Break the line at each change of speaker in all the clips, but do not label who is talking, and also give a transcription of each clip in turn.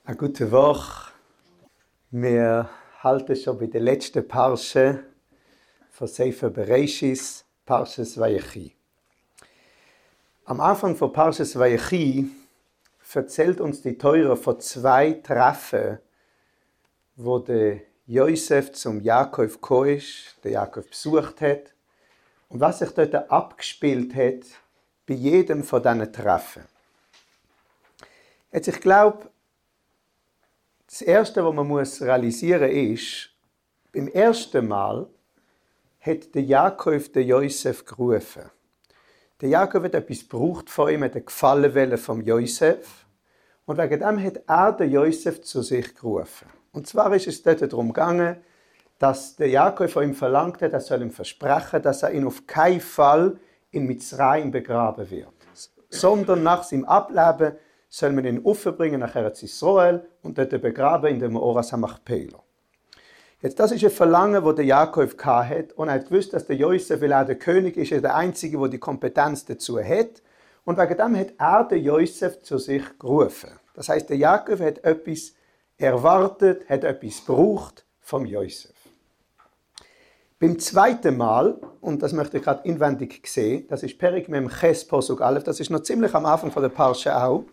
Eine gute Woche. Wir halten schon bei der letzten Parsche von Sefer Bereishis, Parshas Vayechi. Am Anfang von Parshas Vayechi erzählt uns die Teure von zwei Treffen, wo der Josef zum Jakob gekommen ist, der Jakob besucht hat und was sich dort abgespielt hat bei jedem von diesen Treffen. Jetzt, ich glaube, das Erste, was man realisieren muss, ist, beim ersten Mal hat der Jakob den Josef gerufen. Der Jakob hat etwas gebraucht von ihm, hat einen Gefallen vom Josef. Und wegen dem hat er den Josef zu sich gerufen. Und zwar ist es dort darum gegangen, dass der Jakob von ihm verlangt hat, er soll ihm versprechen, dass er ihn auf keinen Fall in Mitzrayim begraben wird. Sondern nach seinem Ableben soll man ihn aufbringen nach Eretz Israel und dort begraben in dem Oras HaMachpelah. Jetzt, das ist ein Verlangen, das der Jakob hatte. Und er hat gewusst, dass der Josef, weil er der König ist, der Einzige, der die Kompetenz dazu hat. Und wegen dem hat er den Josef zu sich gerufen. Das heisst, der Jakob hat etwas erwartet, hat etwas gebraucht vom Josef. Beim zweiten Mal, und das möchte ich gerade inwendig sehen, das ist Perek Mem Ches Posuk Aleph, das ist noch ziemlich am Anfang von der Parsche auch.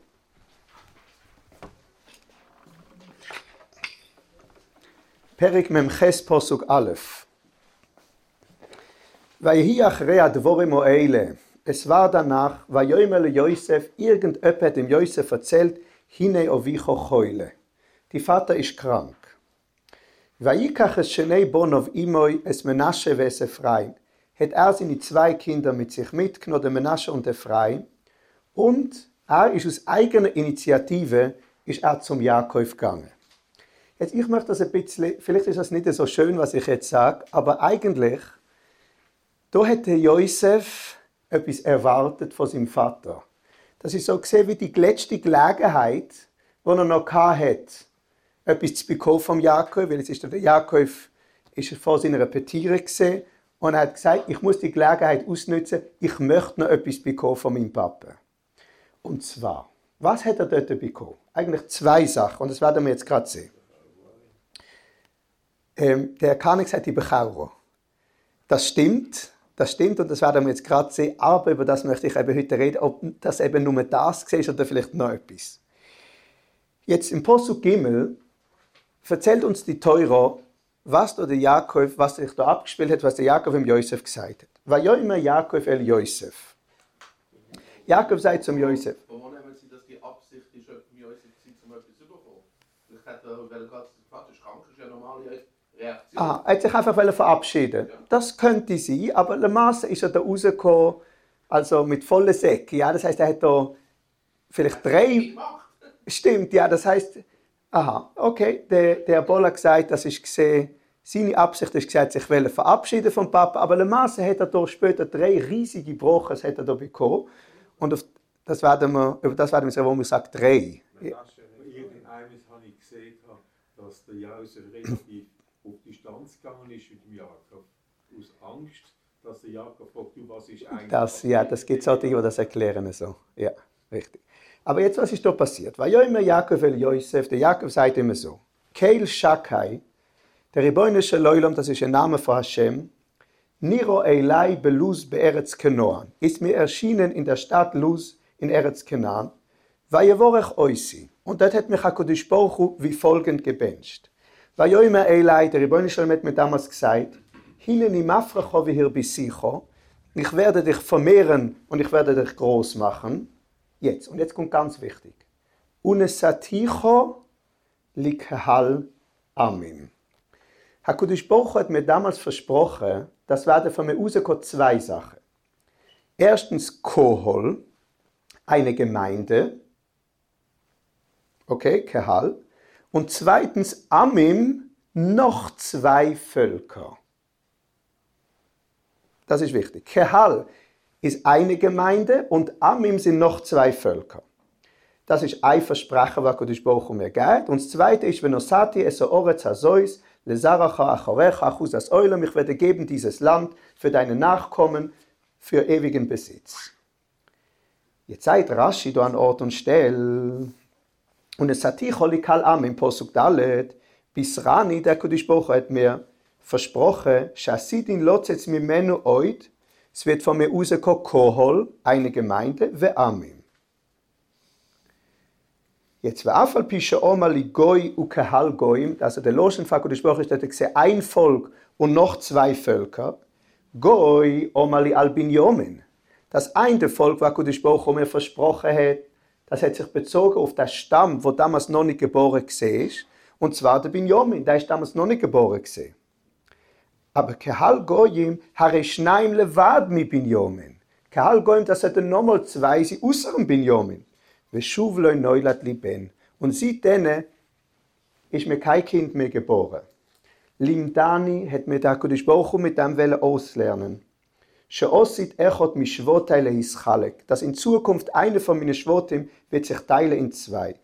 Perek Mem Ches Posuk Aleph. Vayehi achrei advorim oele. Es war danach, vayomer Josef, irgendjemand hat dem Josef erzählt, hine ovicho choile. Die Vater ist krank. Vayikach es shenei bonov imoi, es Menashe ve es Ephraim. Hat seine zwei Kinder mit sich mitgenommen, der Menashe und Ephraim. Und ist aus eigener Initiative zum Jakob gegangen. Jetzt, ich möchte das ein bisschen, vielleicht ist das nicht so schön, was ich jetzt sage, aber eigentlich, da hat der Josef etwas erwartet von seinem Vater. Das ist so gesehen wie die letzte Gelegenheit, die er noch hatte, etwas zu bekommen vom Jakob, weil es ist der Jakob ist vor seiner Petiere gesehen und er hat gesagt, ich muss die Gelegenheit ausnutzen, ich möchte noch etwas bekommen von meinem Papa. Und zwar, was hat er dort bekommen? Eigentlich zwei Sachen und das werden wir jetzt gerade sehen. Der Kanik sagt die Bechauro. Das stimmt und das werden wir jetzt gerade sehen, aber über das möchte ich eben heute reden, ob das eben nur das ist oder vielleicht noch etwas. Jetzt im Posuk Gimel erzählt uns die Teure, was sich da abgespielt hat, was der Jakob dem Josef gesagt hat. Vayomer Jakob el Josef. Jakob sagt zum Josef.
Warum nehmen Sie, dass die Absicht ist, dem Josef um etwas zu bekommen? Vielleicht hat er, weil Gott Vater ist krank, ist ja normale Reaktion.
Er hat sich einfach verabschieden. Ja. Das könnte sein, aber Le Masse ist er da rausgekommen, also mit vollen Säcken. Ja, das heisst, er hat da vielleicht 3... Stimmt, ja, das heisst, okay, der Boll hat gesagt, das ist gesehen, seine Absicht ist gesagt, sich verabschieden vom Papa, aber Le Masse hat er da später 3 riesige Broches hat er da bekommen. Und über das werden wir sehen, wo man sagt 3.
Irgendeines habe ich gesehen, dass der Josef relativ auf Distanz gegangen ist mit dem Jakob. Aus Angst, dass der Jakob fragt, was ist eigentlich...
Das gibt es auch die, die das erklären so. Ja, richtig. Aber jetzt, was ist da passiert? Weil ja immer Jakob el Josef, der Jakob sagt immer so, Keil Shakai, der Ribono shel Olam, das ist ein Name von Hashem, Niro Elai beluz be'eretz Kanaan, ist mir erschienen in der Stadt Luz in Eretz Kanaan, vayevorech oisi. Und dort hat mich HaKadosh Baruch Hu wie folgend gebencht. Vayomer Elai, der Ribono shel Olam hat mir damals gesagt, Hineni mafrecho v'hirbisicho, ich werde dich vermehren und ich werde dich groß machen. Jetzt, und jetzt kommt ganz wichtig. Unesaticho likhal amim. HaKadosh Baruch Hu hat mir damals versprochen, das werden von mir rauskommen 2 Sachen. Erstens Kohol, eine Gemeinde. Okay, Kehal. Und zweitens Amim, noch 2 Völker. Das ist wichtig. Kehal ist eine Gemeinde und Amim sind noch 2 Völker. Das ist ein Versprechen, was HaKadosh Baruch Hu mir gibt. Und das zweite ist, Venosati es oretz hazois lezaracha achorecha achuz as olam. Ich werde geben dieses Land für deine Nachkommen für ewigen Besitz. Jetzt sagt Rashi da an Ort und Stelle, Und es hat ich kal am im Posuk Dalet, bis Rani, der Kodesh Baruch Hu hat mir versprochen, Shasidin lotzetz mimenu oid, es wird von mir rauskommen Kohol, eine Gemeinde, ve Amim. Jetzt war afal pische omali goy u kahal goyim, also der Loschen von Kodesh Baruch Hu ist, dass er ein Volk und noch zwei Völker. Goy omali al Binyamin. Das eine Volk, was Kodesh Baruch Hu mir versprochen hat, das hat sich bezogen auf den Stamm, der damals noch nicht geboren war, und zwar der Binyamin, der ist damals noch nicht geboren gewesen. Aber Kahal Goyim hare schneim levad mi Binyamin. Kahal Goyim, das hat nochmal zwei, sie außer dem Binyamin. Veshuv loy neulat liben. Und seitdem ist mir kein Kind mehr geboren. Limdani hat mir der Kodesh Baruch Hu mit dem auslernen. Sheosit echot mishvotai lehischalek. Dass in Zukunft eine von meinen Schwotim wird sich teilen in zwei.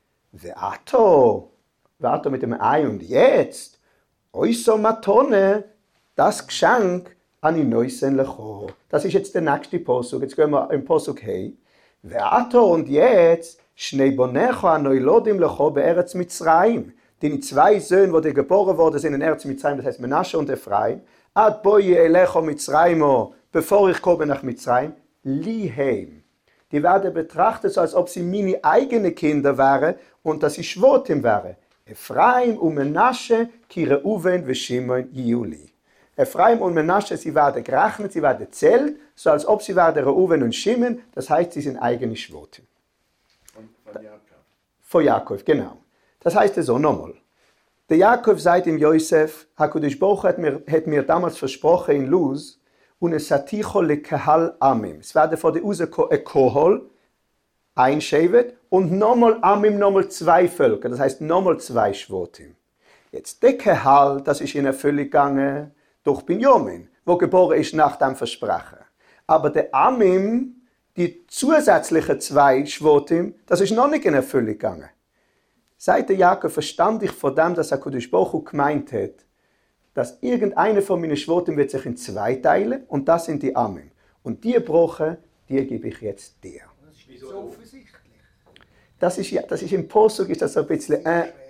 Ve'ato mit dem Ei und jetzt. Oiso matone. Das Geschenk an die Neusen lecho. Das ist jetzt der nächste Posuk. Jetzt gehen wir im Posuk hey. Ve'ato und jetzt. Shnei bonecho anoilodim lecho be'eretz Mitzrayim. Die zwei Söhne, die geboren worden sind in Eretz Mitzrayim, das heißt Menashe und Ephraim. Ad boye elecho Mitzrayimo. Bevor ich komme nach Mitzrayim, liheim. Die werden betrachtet, so als ob sie meine eigenen Kinder wären und dass sie Schwotim wären. Ephraim und Menashe, ki Reuven ve Shimon Juli. Ephraim und Menashe, sie werden gerechnet, sie werden zählt, so als ob sie werden Reuven und Shimon, das heißt, sie sind eigene Schwotim.
Von Jakob.
Von Jakob, genau. Das heißt so nochmal. Der Jakob sagt ihm Josef, HaKadosh Baruch Hu hat mir damals versprochen in Luz, und es saticho le kahal amim. Es werden von der rauskommen ein Kohol, ein Shevet, und nochmal Amim, nochmal zwei Völker, das heißt nochmal zwei Schwotim. Jetzt der Kahal, das ist in Erfüllung gegangen durch Binyamin, wo geboren ist nach dem Versprechen. Aber der Amim, die zusätzlichen zwei Schwotim, das ist noch nicht in Erfüllung gegangen. Seit der Jakob verstand ich von dem, dass HaKadosh Baruch Hu gemeint hat, dass irgendeine von meinen Schwotim wird sich in zwei teilen und das sind die Amim. Und die Broche, die gebe ich jetzt dir.
Das ist so offensichtlich.
Das ist im Posuk, ist das so ein bisschen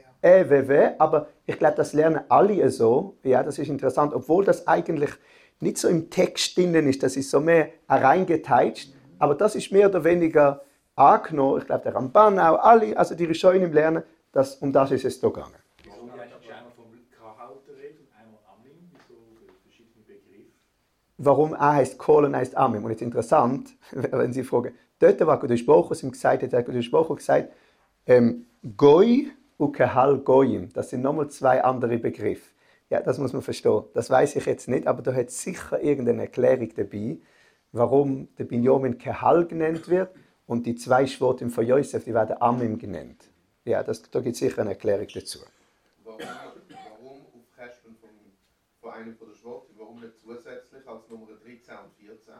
aber ich glaube, das lernen alle so. Ja, das ist interessant, obwohl das eigentlich nicht so im Text drin ist, das ist so mehr reingeteitscht, aber das ist mehr oder weniger angenommen. Ich glaube, der Ramban auch, alle, also die Rishonim lernen, um das ist es da gegangen.
Wieso hast du einmal vom Kahal geredet und einmal Amim? Wieso verschiedene Begriffe?
Warum A heißt Kol und heißt Amim? Und jetzt interessant, wenn Sie fragen, dort war Kodesh Baruch Hu gesagt, hat Kodesh Baruch Hu gesagt, Goy und Kahal Goyim, das sind nochmal zwei andere Begriffe. Ja, das muss man verstehen. Das weiß ich jetzt nicht, aber da hat sicher irgendeine Erklärung dabei, warum der Binyamin Kahal genannt wird und die zwei Schwotim von Josef, die werden Amim genannt. Ja, da gibt es sicher eine Erklärung dazu.
Warum auf Kästen von einem von der Schwotten, warum nicht zusätzlich als Nummer 13 und 14?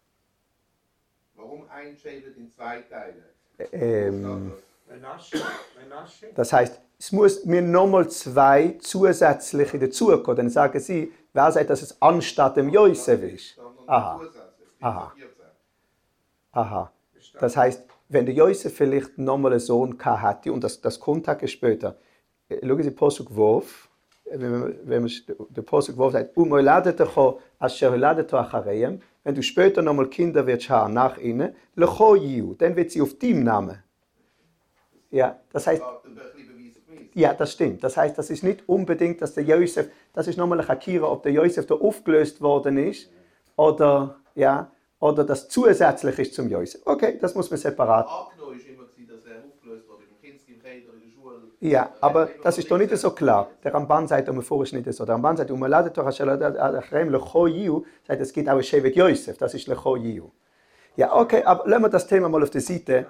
Warum ein Shevet in zwei Teile?
Menashe.
Das heißt, es muss mir nochmal zwei zusätzliche dazukommen. Dann sagen Sie, wer sagt, dass es anstatt dem Josef ist? Aha. Aha. Aha. Das heißt, wenn der Josef vielleicht nochmal einen Sohn hatte, und das kommt Tage später, schauen Sie Posuk Wov, wenn man der Posuk Wov sagt, wenn du später nochmal Kinder wirst haben nach ihnen, dann wird sie auf deinem Namen. Ja, das heißt, ja, das stimmt. Das heißt, das ist nicht unbedingt, dass der Josef, das ist nochmal ein Chakira, ob der Josef da aufgelöst worden ist oder das zusätzlich ist zum Josef. Okay, das muss man separat.
Angenommen ist immer, dass er aufgelöst wurde im Kindsgimchet oder in der Schule.
Ja, aber das ist doch nicht so klar. Der Ramban sagt vorher nicht so. Der Ramban sagt, sagt, es gibt auch ein Shevet Josef, das ist Lecho Yiu. Ja, okay, aber lassen wir das Thema mal auf der Seite.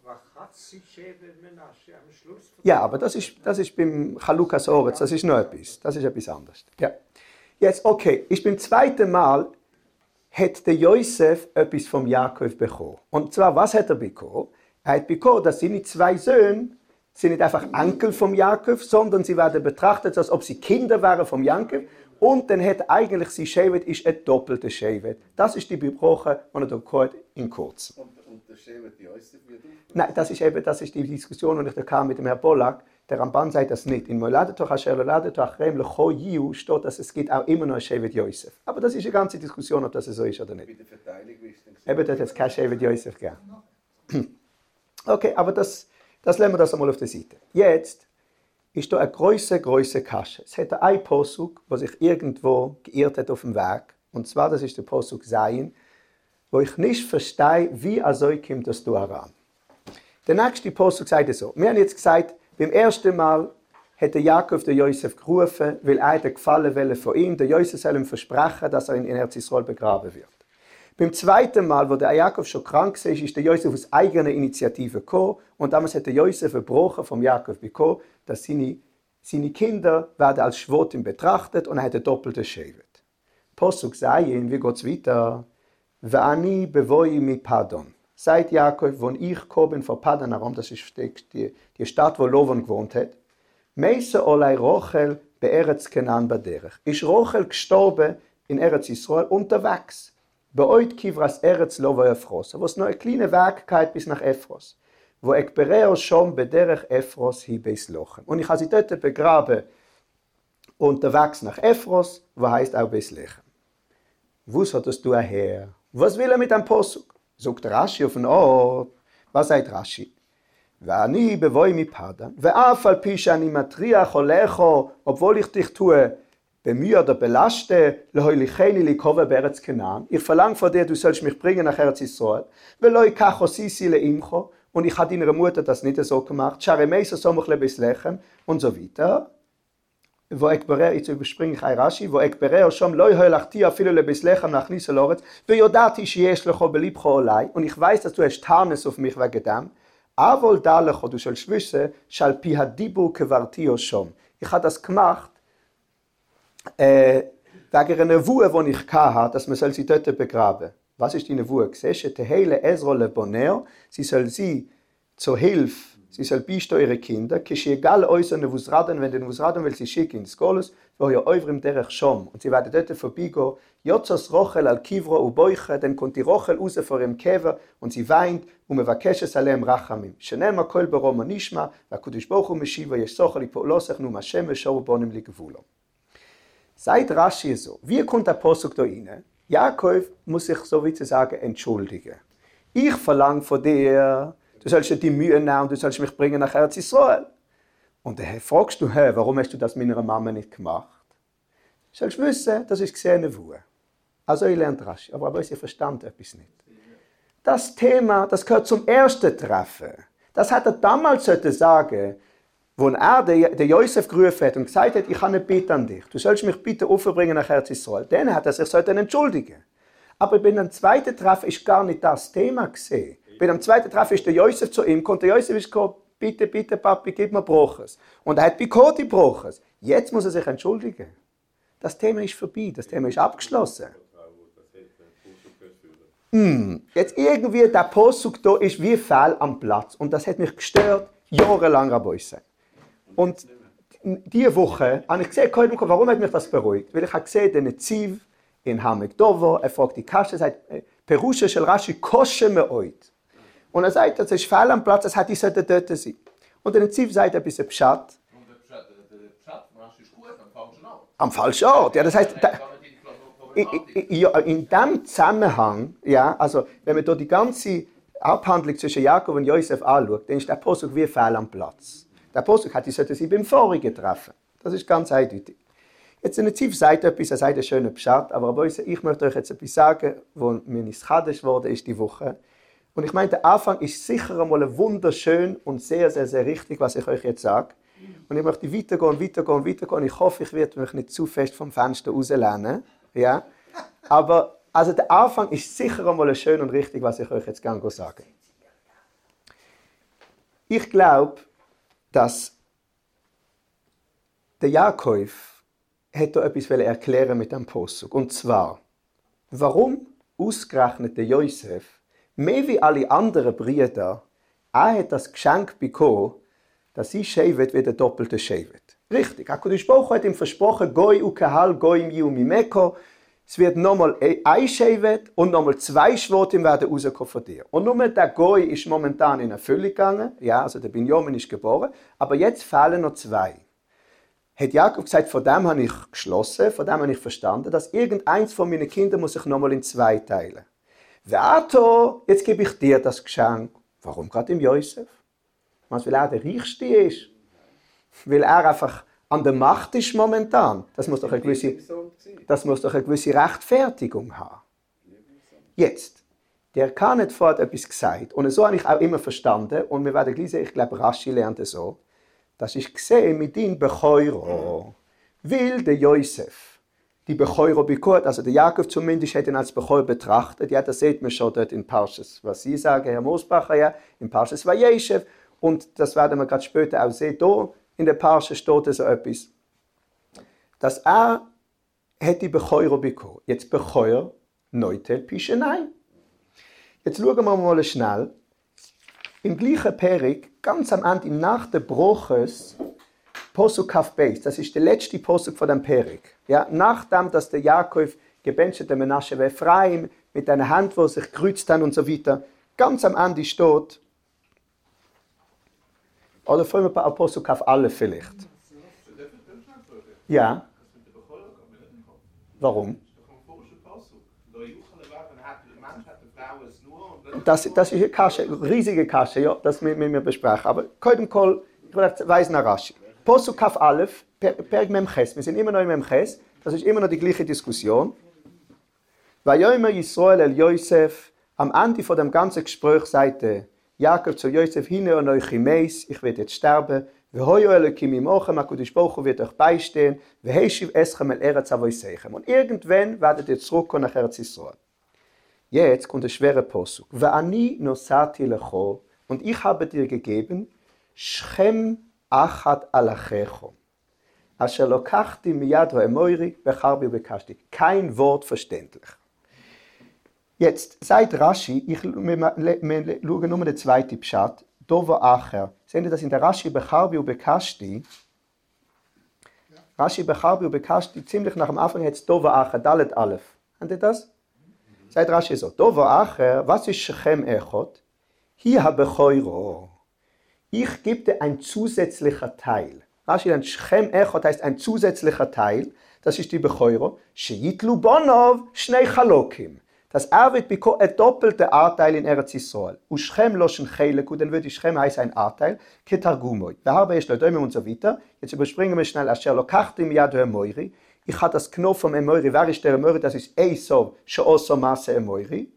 Ja, aber das ist beim Chalukas Oretz, das ist noch etwas. Das ist etwas anderes. Ja. Jetzt, okay, ist beim zweiten Mal hat der Josef etwas vom Jakob bekommen. Und zwar, was hat er bekommen? Er hat bekommen, dass seine zwei Söhne sind nicht einfach Enkel vom Jakob, sondern sie werden betrachtet, als ob sie Kinder wären vom Jakob. Und dann hat eigentlich sie Shevet ist ein doppelter Shevet. Das ist die Bibroche, die er hier in kurz.
Und der Shevet Yosef wird
Nein, das ist die Diskussion, die ich da kam mit dem Herrn Pollack. Der Ramban sagt das nicht. In Moladetoch Asher Moladetoch Rem Lecho Yiu steht, dass es gibt auch immer noch ein Shevet Yosef. Aber das ist eine ganze Diskussion, ob das so ist oder nicht.
bei der Verteidigung ist
Eben, dort hat es kein Shevet Yosef gegeben. Okay, aber das lassen wir das einmal auf der Seite. Jetzt ist da eine grosse Kasche. Es hat einen Posuk, der sich irgendwo geirrt hat auf dem Weg. Und zwar, das ist der Posuk Zayin, wo ich nicht verstehe, wie also kommt das da heran. Der nächste Posuk sagt so. Wir haben jetzt gesagt, beim ersten Mal hat der Jakob den Josef gerufen, weil er den Gefallen wollte von ihm. Der Josef soll ihm versprechen, dass er in Eretz Israel begraben wird. Beim zweiten Mal, wo der Jakob schon krank war, ist der Josef aus eigener Initiative gekommen. Und damals hat der Josef verbrochen vom Jakob bekommen, dass seine Kinder werden als Schwotim betrachtet und er hat eine doppelte Shevet. Posuk Zayin, wie geht es weiter? Ve'ani bevoi mi Padon. Seit Jakob, wo ich gekommen bin von Padan Aram, das ist die Stadt, wo Lovan gewohnt hat, Meise olai Rochel be'eretz Kenan baderech. Ist Rochel gestorben in Eretz Israel unterwegs. Beoit kivras Eretz lo Efros. Wo es noch eine kleine Weg geht bis nach Efros. Wo ekbereo schon bederech Efros hi beis Lochem. Und ich habe sie dort begraben unterwegs nach Efros, wo heißt auch beis Lechem. Was hattest du her? Was will er mit dem Posuk? Sagt Rashi auf den Ort. Was sagt Rashi? ואני בבואי מפדן, ואף על פי שאני מטריח הולכו, obwohl ich dich tue, bemühe oder belaste, להוליכני לקרוב בארץ כנען, ich verlange von dir, du sollst mich bringen nach Eretz Israel, ולא ייקח סיסי לאמך, und ich habe deiner Mutter das nicht so gemacht, שהרמייסו סומך לבית לחם, und so weiter. wo ekberer, jetzt überspringe ich ein Rashi, wo ekberer schon לא יהלכתי אפילו לבית לחם להכניס אל ארץ, ויודעתי שיש לך בליבך עליי, und ich weiß, dass du hast Tarnes auf mich wegen dem, אבל דע לך, du sollst wissen, שעל פי הדיבור קברתיו schon. Ich habe das gemacht, wegen einer Nevue, die ich hatte, dass man sie dort begraben soll. Was ist die Nevue? Sie soll sie zur Hilfe, sie soll beistehen ihre Kinder, wenn die Nevusraden will sie schicken ins Goles, wo ihr eurem derech schon. Und sie werden dort vorbeigehen, Jotzos Rochel al Kivro u Boiche, dann kommt die Rochel raus vor ihrem Käfer und sie weint und מבקשת עליהם רחמים. שנאמר כל ברום הנשמע, והקדוש ברוך הוא משיב ויסוך לפעולוסך נו מהשם ושור בונים לגבולו. Seit Rashi so, wie kommt der Posuk da rein? Jakob muss sich so wie zu sagen entschuldigen. Ich verlange von dir, du sollst dir die Mühe nehmen, du sollst mich bringen nach Eretz Israel. Und dann fragst du, warum hast du das meiner Mama nicht gemacht? Du sollst wissen, das ist gesehene Wuhe. Also ich lerne Rashi, aber ihr verstand etwas nicht. Das Thema, das gehört zum ersten Treffen. Das hat er damals sollte sagen, wo er den Josef gerufen hat und gesagt hat, ich habe eine Bitte an dich. Du sollst mich bitte aufbringen nach Eretz Israel. Dann hat er sich entschuldigen. Aber bei dem zweiten Treffen ist gar nicht das Thema gesehen. Bei dem zweiten Treffen ist der Josef zu ihm gekommen. Der Josef ist gekommen, bitte, bitte, Papi, gib mir Broches. Und er hat Bikoti Broches. Jetzt muss er sich entschuldigen. Das Thema ist vorbei, das Thema ist abgeschlossen. Jetzt irgendwie, der Posuk da ist wie fehl am Platz. Und das hat mich gestört, jahrelang an uns. Und diese Woche habe ich gesehen, warum hat mich das beruhigt? Weil ich habe gesehen, der Netziv in Hamekdovo, er fragt die Kasche, er sagt, Perusha shel Rashi kosche me'oid. Und er sagt, das ist fehl am Platz, das hat ich sollte dort sein. Und der Netziv sagt ein bisschen Pshat.
Und der Pshat, Rashi ist gut, am falschen Ort.
Am falschen Ort, ja, das heißt... In diesem Zusammenhang, ja, also wenn man hier die ganze Abhandlung zwischen Jakob und Josef anschaut, dann ist der Posuk wie fehl am Platz. Der Posuk hat sie beim vorigen treffen. Das ist ganz eindeutig. Jetzt der Netziv sagt etwas, er sagt einen schönen Pshat, aber ich möchte euch jetzt etwas sagen, wo mir nicht Chadisch wurde ist die Woche. Und ich meine, der Anfang ist sicher einmal wunderschön und sehr, sehr, sehr richtig, was ich euch jetzt sage. Und ich möchte weitergehen. Ich hoffe, ich werde mich nicht zu fest vom Fenster rauslehnen. Ja? Aber also der Anfang ist sicher einmal schön und richtig, was ich euch jetzt gerne sage. Ich glaube, dass der Jakob hätte etwas erklären mit dem Posuk. Und zwar, warum ausgerechnet der Josef, mehr wie alle anderen Brüder, er hat das Geschenk bekommen, dass sie Shevet wie der doppelte Shevet. Richtig, HaKadosh Baruch Hu hat ihm versprochen, Goi ukehal, Goi miu mimeko, es wird nochmal ein Shevet und nochmal 2 Schwotim werden rauskommen von dir. Und nur der Goi ist momentan in Erfüllung gegangen, ja, also der Binjamin ist geboren, aber jetzt fehlen noch 2. Hat Jakob gesagt, von dem habe ich geschlossen, von dem habe ich verstanden, dass irgendeins von meinen Kindern muss sich nochmal in 2 teilen. Vato, jetzt gebe ich dir das Geschenk. Warum gerade im Josef? Weil er der Reichste ist. Weil er einfach an der Macht ist momentan. Das muss doch eine gewisse Rechtfertigung haben. Jetzt, der kann nicht vorher etwas gesagt. Und so habe ich auch immer verstanden. Und wir werden gleich sehen, ich glaube, Rashi lernt es so. Das ist gesehen mit ihm Bechoiro. Weil der Josef die Bechoiro bekommt, also der Jakob zumindest hat ihn als Bechoiro betrachtet. Ja, das sieht man schon dort in Parshas, was Sie sagen, Herr Mosbacher, ja, in Parshas Vayeshev. Und das werden wir gerade später auch sehen. Hier in der Parsha steht so etwas, dass er hat die Bechoiro bekommen. Jetzt Bechoir, Neutel, Pischenein. Jetzt schauen wir mal schnell. Im gleichen Perik, ganz am Ende, nach der Bruches, Posuk Kaf Beis, das ist der letzte Posuk von dem Perik. Ja, nachdem, dass der Jakob gebencht der Menashe bei Ephraim mit einer Hand, wo sich gekreuzt haben und so weiter, ganz am Ende steht, oder fangen wir auf Posuk Kaf alle vielleicht. Ja. Warum? Das ist eine Kasche, eine riesige Kasche, ja, das müssen wir besprechen. Aber heute Kohl, ich weise nach Rashi. Posuk Kaf Aleph, Perek Mem Ches, wir sind immer noch in Mem Ches, das ist immer noch die gleiche Diskussion. Vayomer Yisrael el Yosef, am Ende von dem ganzen Gespräch sagte Jakob zu Josef, hine on euch imeis, ich werde jetzt sterben, vehoyo elokim imochem, HaKadosh Baruch Hu wird euch beistehen, veheshiv eschem el eretz avoseichem. Und irgendwann werdet ihr zurückkommen nach Eretz Israel. Jetzt kommt der schwere Posuk. Ve'ani nosati lecho, und ich habe dir gegeben, Shchem achat alachecho. Asher lokachti miyad ha'emoiri, becharbi ubekashti. Kein Wort verständlich. Jetzt, seit Rashi, wir schauen nur den zweiten Pshat, Dovo Acher. Sehen Sie das in der Rashi Becharbi ubekashti? Rashi Becharbi ubekashti, ziemlich nach dem Anfang jetzt Dovo Acher, Dalet Aleph. Habt ihr das? Seit Rashi so, Dovo Acher, was ist Shechem Echot? Hier habe Bechoiro. Ich gebe dir ein zusätzlicher Teil. Rashi dann Shechem Echot heißt ein zusätzlicher Teil. Das ist die Bechoiro. Sheyitlu Bonov Shnei Chalokim. Das wird bekommen ein doppelter Anteil in Eretz Yisrael. Und Shchem loschen Chelek, und dann würde Shchem heißen ein Anteil, Ketargumoi. Da habe ich Leute und so weiter. Jetzt überspringen wir schnell Asher lokachtim yad ha'emoiri. Ich habe das Knopf vom Emoiri. Wer ist der Emoiri? Das ist Esau, she'oso masse Emoiri.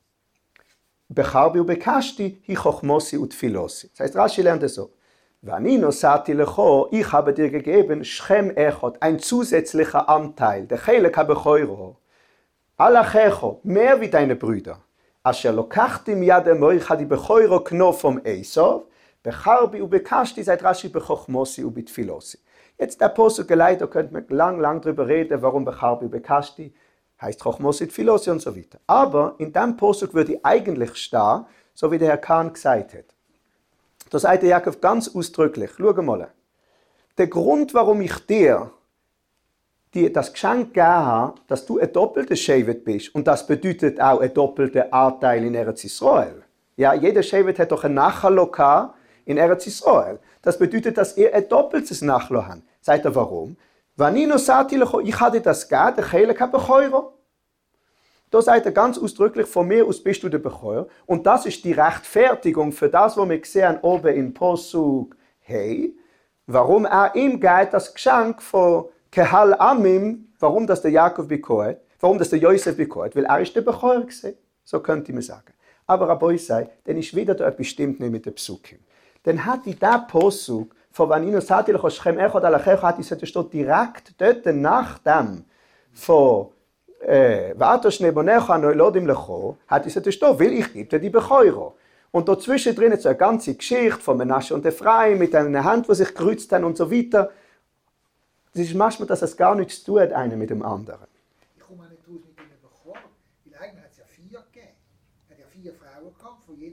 Becharbi ubekashti, hi chochmosi utfilosi. Das heißt, Rashi lernt es so. V'ani nosati lecho, ich habe dir gegeben, Shchem echot, ein zusätzlicher Anteil, der Chelek habechoiro. Alachecho, mehr wie deine Brüder. Asher lokachtim yad emoiri, ich habe die bechoiro Knopf vom Esau, becharbi ubekashti, seit Rashi bechochmosi ubitfilosi. Jetzt der Posuk geleitet, da könnte man lang drüber reden, warum Becharbi ubekashti heißt Chochmosi Tfilosi und so weiter. Aber in dem Posuk würde eigentlich stehen, so wie der Herr Kahn gesagt hat. Da sagt der Jakob ganz ausdrücklich, schau mal, der Grund, warum ich dir das Geschenk gegeben habe, dass du ein doppelter Shevet bist, und das bedeutet auch ein doppelter Anteil in Eretz Israel. Ja, jeder Shevet hat doch ein Nachalo in Eretz Israel. Das bedeutet, dass ihr ein doppeltes Nachlo habt. Sagt er, warum? Ich hatte das gegeben, der Chelek habechoiro. Da sagt er ganz ausdrücklich, von mir aus bist du der Bechoir. Und das ist die Rechtfertigung für das, was wir sehen oben in Posuk. Hey, warum er ihm geht das Geschenk von Kehal Amim, warum das der Jakob bekommt, warum das der Josef bekommt, weil er ist der Bechoir gewesen. So könnte man sagen. Aber Rabbi sei, dann ist wieder da etwas stimmt nicht mit der Psukim. Dann hat die der Posuk von Vanino Satilecho Shchem Echot Alachecho hat es steht direkt dort nach dem von Vato Shnebonecho Anoilodim Lecho hat es steht, weil ich gebe dir die Bechoiro. Und dort zwischendrin ist so eine ganze Geschichte von Menashe und Ephraim mit einer Hand, die sich gekreuzt haben und so weiter. Das ist manchmal, dass es gar nichts zu tun hat, einer mit dem anderen.
Ich komme auch nicht raus mit einem Bechoir, weil eigentlich hat es ja 4 gegeben. Er hat ja 4 Frauen gehabt, von jedem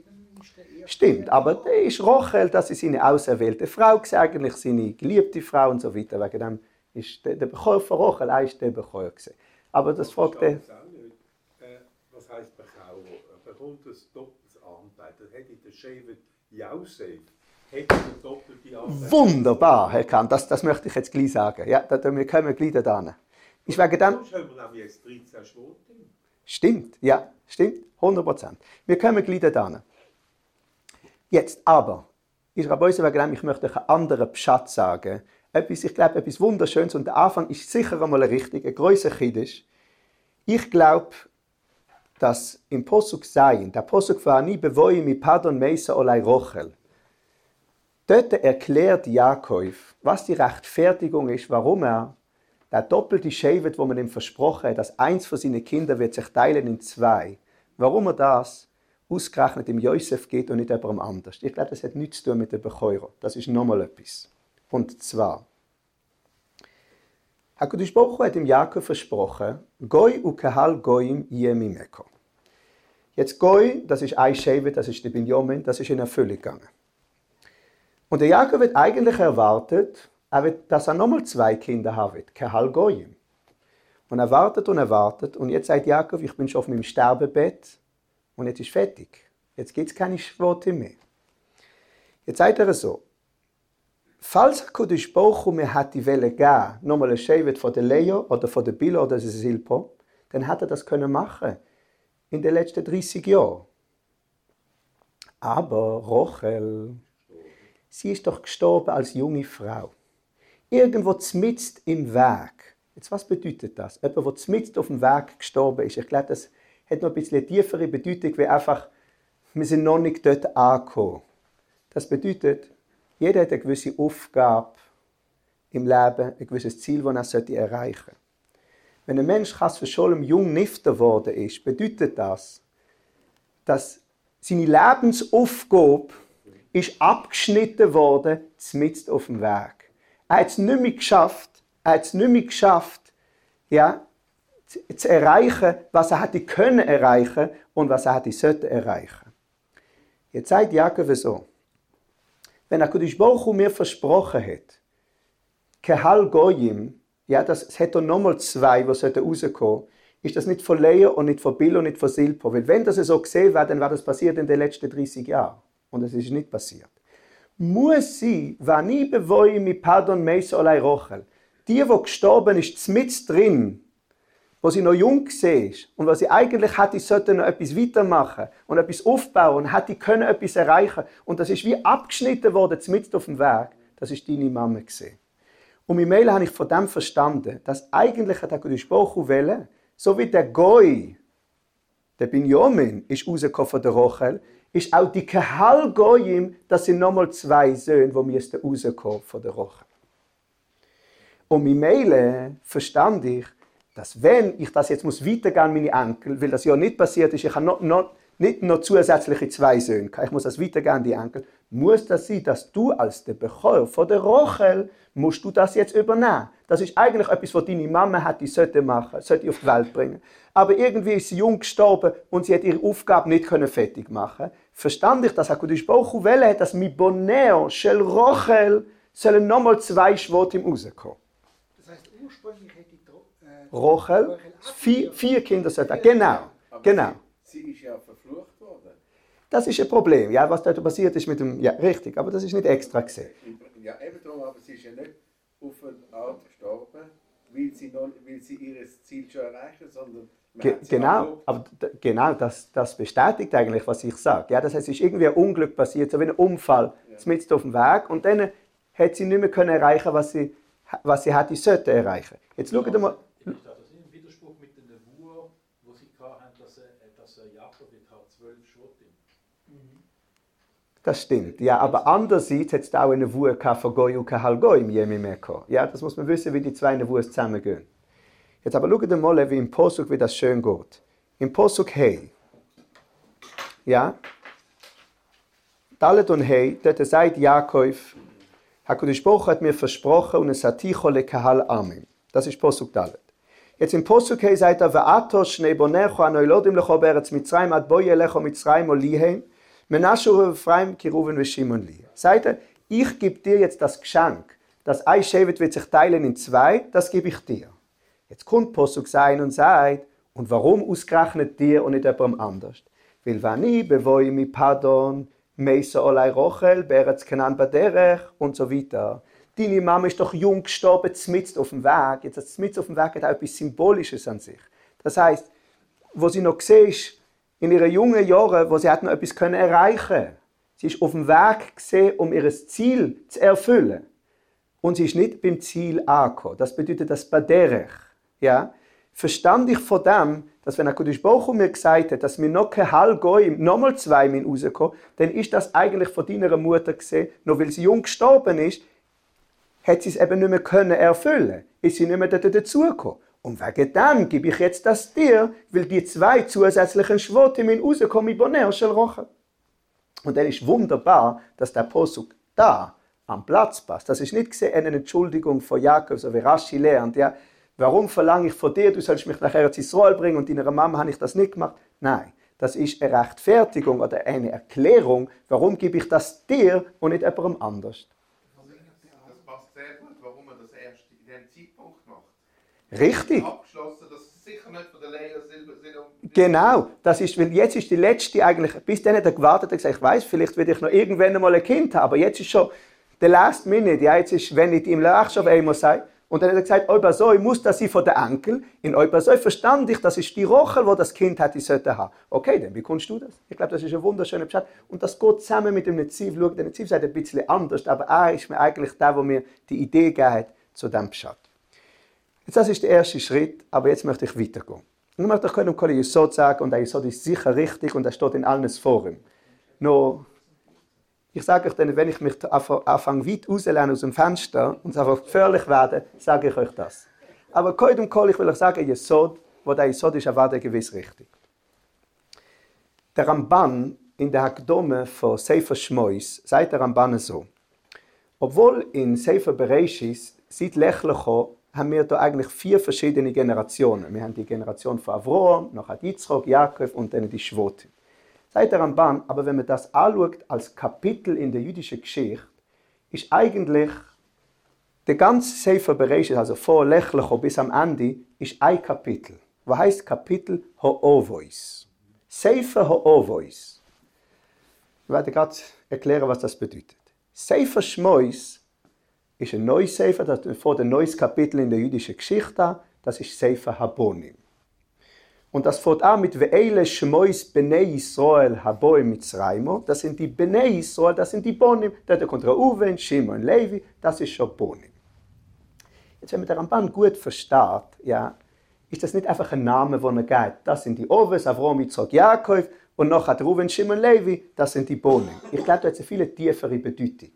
Stimmt, aber der ist Rachel, das ist seine auserwählte Frau, eigentlich seine geliebte Frau und so weiter. Wegen dem ist der Bechor von Rachel, er ist der Bechor gewesen. Aber das fragt er.
Was heisst Bechor? Bekommt das doppeltes Anteil? Das hätte der Shevet Yosef, hätte der doppelte Anteil.
Wunderbar, Herr Kahn, das möchte ich jetzt gleich sagen. Ja, wir kommen gleich da hin. Ist wegen dem.
Sonst haben wir nämlich jetzt 13 Schwoten.
Stimmt, ja, stimmt, 100%. Wir kommen gleich da hin. Jetzt aber, ist Rabbi wegen dem, ich möchte euch einen anderen Pschat sagen. Ich glaube, etwas Wunderschönes und der Anfang ist sicher einmal richtig, ein grosser Kiddush. Ich glaube, dass im Posuk sein, der Posuk war nie bewoi mi pardon meisa olai rochel. Dort erklärt Jakob, was die Rechtfertigung ist, warum er der doppelte Shevet, wo man ihm versprochen hat, dass eins von seinen Kindern wird sich teilen in zwei, warum er das ausgerechnet im Josef geht und nicht jemandem anders. Ich glaube, das hat nichts zu tun mit der Becheurer. Das ist nochmal etwas. Und zwar, HaKadosh Baruch Hu hat dem Jakob versprochen, Goi u kahal goyim yemimeko. Jetzt Goi, das ist ein Shevet, das ist der Binyamin, das ist in Erfüllung gegangen. Und der Jakob wird eigentlich erwartet, dass er nochmal 2 Kinder haben wird, kahal goyim. Und er wartet und jetzt sagt Jakob, ich bin schon auf meinem Sterbebett und jetzt ist fertig. Jetzt gibt es keine Schwote mehr. Jetzt sagt er so, falls HaKadosh Baruch Hu mir hat die Welle gegeben, nochmal ein Shevet von der Leo oder von der Bilo oder der Silpo, dann hat er das können machen in den letzten 30 Jahren. Aber Rachel, sie ist doch gestorben als junge Frau. Irgendwo mitten im Weg. Jetzt, was bedeutet das? Jemand, der mitten auf dem Weg gestorben ist. Ich glaube, das hat noch ein bisschen eine tiefere Bedeutung, wie einfach, wir sind noch nicht dort angekommen. Das bedeutet, jeder hat eine gewisse Aufgabe im Leben, ein gewisses Ziel, das er erreichen sollte. Wenn ein Mensch schon jung nifter geworden ist, bedeutet das, dass seine Lebensaufgabe ist abgeschnitten worden, mitten auf dem Weg. Er hat es nicht mehr geschafft, ja, zu erreichen, was er hätte können erreichen und was er hätte sollte erreichen. Jetzt sagt Jakob so, wenn HaKadosh Baruch Hu mir versprochen hat, Kehal Goyim, ja, es hat nochmal 2, die rauskommen, ist das nicht von Lea und nicht von Bilo und nicht von Silpo. Weil wenn das so gesehen wäre, dann wäre das passiert in den letzten 30 Jahren. Und es ist nicht passiert. Muss sie, wenn ich bewoi mi pardon meis olai rochel, die gestorben ist, mit drin, wo sie noch jung war und wo sie eigentlich hätte, sollte noch etwas weitermachen und etwas aufbauen und hätte können etwas erreichen. Und das ist wie abgeschnitten worden, mitten auf dem Weg. Das ist deine Mama gesehen. Und im Mail habe ich von dem verstanden, dass eigentlich der HaKadosh Baruch Hu wollte, so wie der Goy, der Binyamin, ist rausgekommen von der Rachel, ist auch die Kehal Goyim, das sind nochmal 2 Söhne, die rauskommen von der Rachel. Und im Mail verstand ich, dass wenn ich das jetzt weitergehen an meine Enkel, weil das ja nicht passiert ist, ich habe nicht noch zusätzliche 2 Söhne, ich muss das weitergehen an die Enkel, muss das sein, dass du als der Bechor von der Rachel, musst du das jetzt übernehmen. Das ist eigentlich etwas, was deine Mama hätte machen sollte auf die Welt bringen. Aber irgendwie ist sie jung gestorben und sie hat ihre Aufgabe nicht fertig machen. Verstand ich, dass HaKadosh Baruch Hu wollte, dass mit Boneo shel Rachel sollen nochmal 2 Schwotim rauskommen.
Das heisst, ursprünglich hätte
Rachel 4 Kinder sollten. Genau.
Sie ist ja verflucht worden.
Das ist ein Problem. Ja, was dort passiert ist mit dem. Ja, richtig, aber das ist nicht extra gesehen.
Ja, eben darum, aber sie ist ja nicht auf eine Art gestorben, weil sie ihr Ziel schon erreichen, sondern
Genau, das bestätigt eigentlich, was ich sage. Ja, das heißt, es ist irgendwie ein Unglück passiert, so wie ein Unfall mitten auf dem Weg und dann hat sie nicht mehr können erreichen, was sie hätte sollte erreichen. Jetzt schaut mal.
Das ist ein Widerspruch mit der Nebuah, wo sie hatten, dass Jakob hat 12 Schwotim.
Das stimmt, ja, aber andererseits hat es auch eine Nebuah von Goy und Kahal Goy im Yemimeko. Ja, das muss man wissen, wie die 2 Nebuahs zusammengehen. Jetzt aber schaut mal, wie im Posuk, wie das schön geht. Im Posuk Hey. Ja. Dalet und Hey, dort sagt Jakob, HaKadosh Baruch Hu hat mir versprochen und es hat Ticho le Kahal Amen. Das ist Posuk Dalet. Jetzt im Posuk Hey sagt er, Va'atos shnei bonecho anoilodim lecho beretz Mitzrayim ad boi elecho Mitzrayim o lihem, Menashe Ephraim, Kiruven und Shimon Li. Sagt er, ich gebe dir jetzt das Geschenk, das ein Shevet wird sich teilen in zwei, das gebe ich dir. Jetzt kommt Posuk sein und sagt, und warum ausgerechnet dir und nicht jemandem anders? Weil Vani, Bevoi, Mi Padon, Meisa Olai Rochel, Beretz Kenan Baderech und so weiter. Deine Mama ist doch jung gestorben, mitten auf dem Weg. Jetzt das mitten auf dem Weg hat auch etwas Symbolisches an sich. Das heisst, wo sie noch siehst, in ihren jungen Jahren, wo sie hat noch etwas erreichen konnte. Sie ist auf dem Weg gesehen, um ihr Ziel zu erfüllen. Und sie ist nicht beim Ziel angekommen. Das bedeutet das Baderech. Ja? Verstand ich von dem, dass wenn HaKadosh Baruch Hu mir gesagt hat, dass wir noch kein Hal Goyim, nochmal 2 rauskommen, dann ist das eigentlich von deiner Mutter gesehen, nur weil sie jung gestorben ist, hat sie es eben nicht mehr erfüllen. Ist sie nicht mehr dazugekommen. Und wegen dem gebe ich jetzt das dir, weil die 2 zusätzlichen Schwotim rauskommen in Boner Shel Rochel. Und dann ist wunderbar, dass der Posuk da am Platz passt. Das ist nicht gesehen eine Entschuldigung von Jakob, so wie Rashi lernt. Ja? Warum verlange ich von dir, du sollst mich nach Eretz Yisrael bringen und deiner Mama habe ich das nicht gemacht? Nein, das ist eine Rechtfertigung oder eine Erklärung, warum gebe ich das dir und nicht jemandem anders.
Das passt sehr gut, warum man das erst in diesem Zeitpunkt macht.
Richtig.
Abgeschlossen, dass es sicher nicht von der Leila Silber sind.
Genau, das ist, weil jetzt ist die letzte eigentlich, bis dann hat er gewartet und gesagt, ich weiss, vielleicht werde ich noch irgendwann mal ein Kind haben, aber jetzt ist schon der last minute, ja, jetzt ist, wenn ich ihm Lachschaft einmal sage, und dann hat er gesagt, Eubasoi muss das sein von der Enkel, in Eubasoi verstand ich, das ist die Rochel, wo das Kind hätte sollte haben. Okay, dann, wie kommst du das? Ich glaube, das ist ein wunderschöner Bescheid. Und das geht zusammen mit dem Netziv, schau, der Netziv sagt ein bisschen anders, aber er ist mir eigentlich der, der mir die Idee gegeben hat zu diesem Bescheid. Jetzt, das ist der erste Schritt, aber jetzt möchte ich weitergehen. Und ich möchte euch einen Yesod sagen, und der Yesod ist sicher richtig und er steht in allen Foren. Nur, ich sage euch dann, wenn ich mich anfange weit rauszulehnen aus dem Fenster und es einfach gefährlich werde, sage ich euch das. Aber ich will euch sagen, Yesod, wo der Yesod ist, war der gewiss richtig. Der Ramban in der Hakdome von Sefer Shmois sagt der Ramban so, obwohl in Sefer Bereshis sieht Lechlecho, haben wir da eigentlich 4 verschiedene Generationen. Wir haben die Generation von Avraham, nachher Yitzchak, Jakob und dann die Schwotim. Sagt der Ramban, aber wenn man das anschaut als Kapitel in der jüdischen Geschichte, ist eigentlich der ganze Sefer Bereshit, also vor Lech Lecho bis am Ende, ist ein Kapitel. Was heißt Kapitel Ho'ovois? Sefer Ho'ovois. Ich werde gerade erklären, was das bedeutet. Sefer Shmois ist ein neues Sefer, das vor dem neues Kapitel in der jüdischen Geschichte, das ist Sefer Habonim. Und das fängt an mit Ve'ele Shmois Bnei Yisrael Haboi Mitzraymo. Das sind die Bnei Yisrael, das sind die Bonim. Da kommt Reuven, Shimon, Levi, das ist schon Bonim. Jetzt, wenn man den Ramban gut versteht, ja, ist das nicht einfach ein Name, wo er geht. Das sind die Oves, Avraham, Yitzchak, Jakob und noch hat Reuven, Shimon, Levi, das sind die Bonim. Ich glaube, da hat es eine viel tiefere Bedeutung.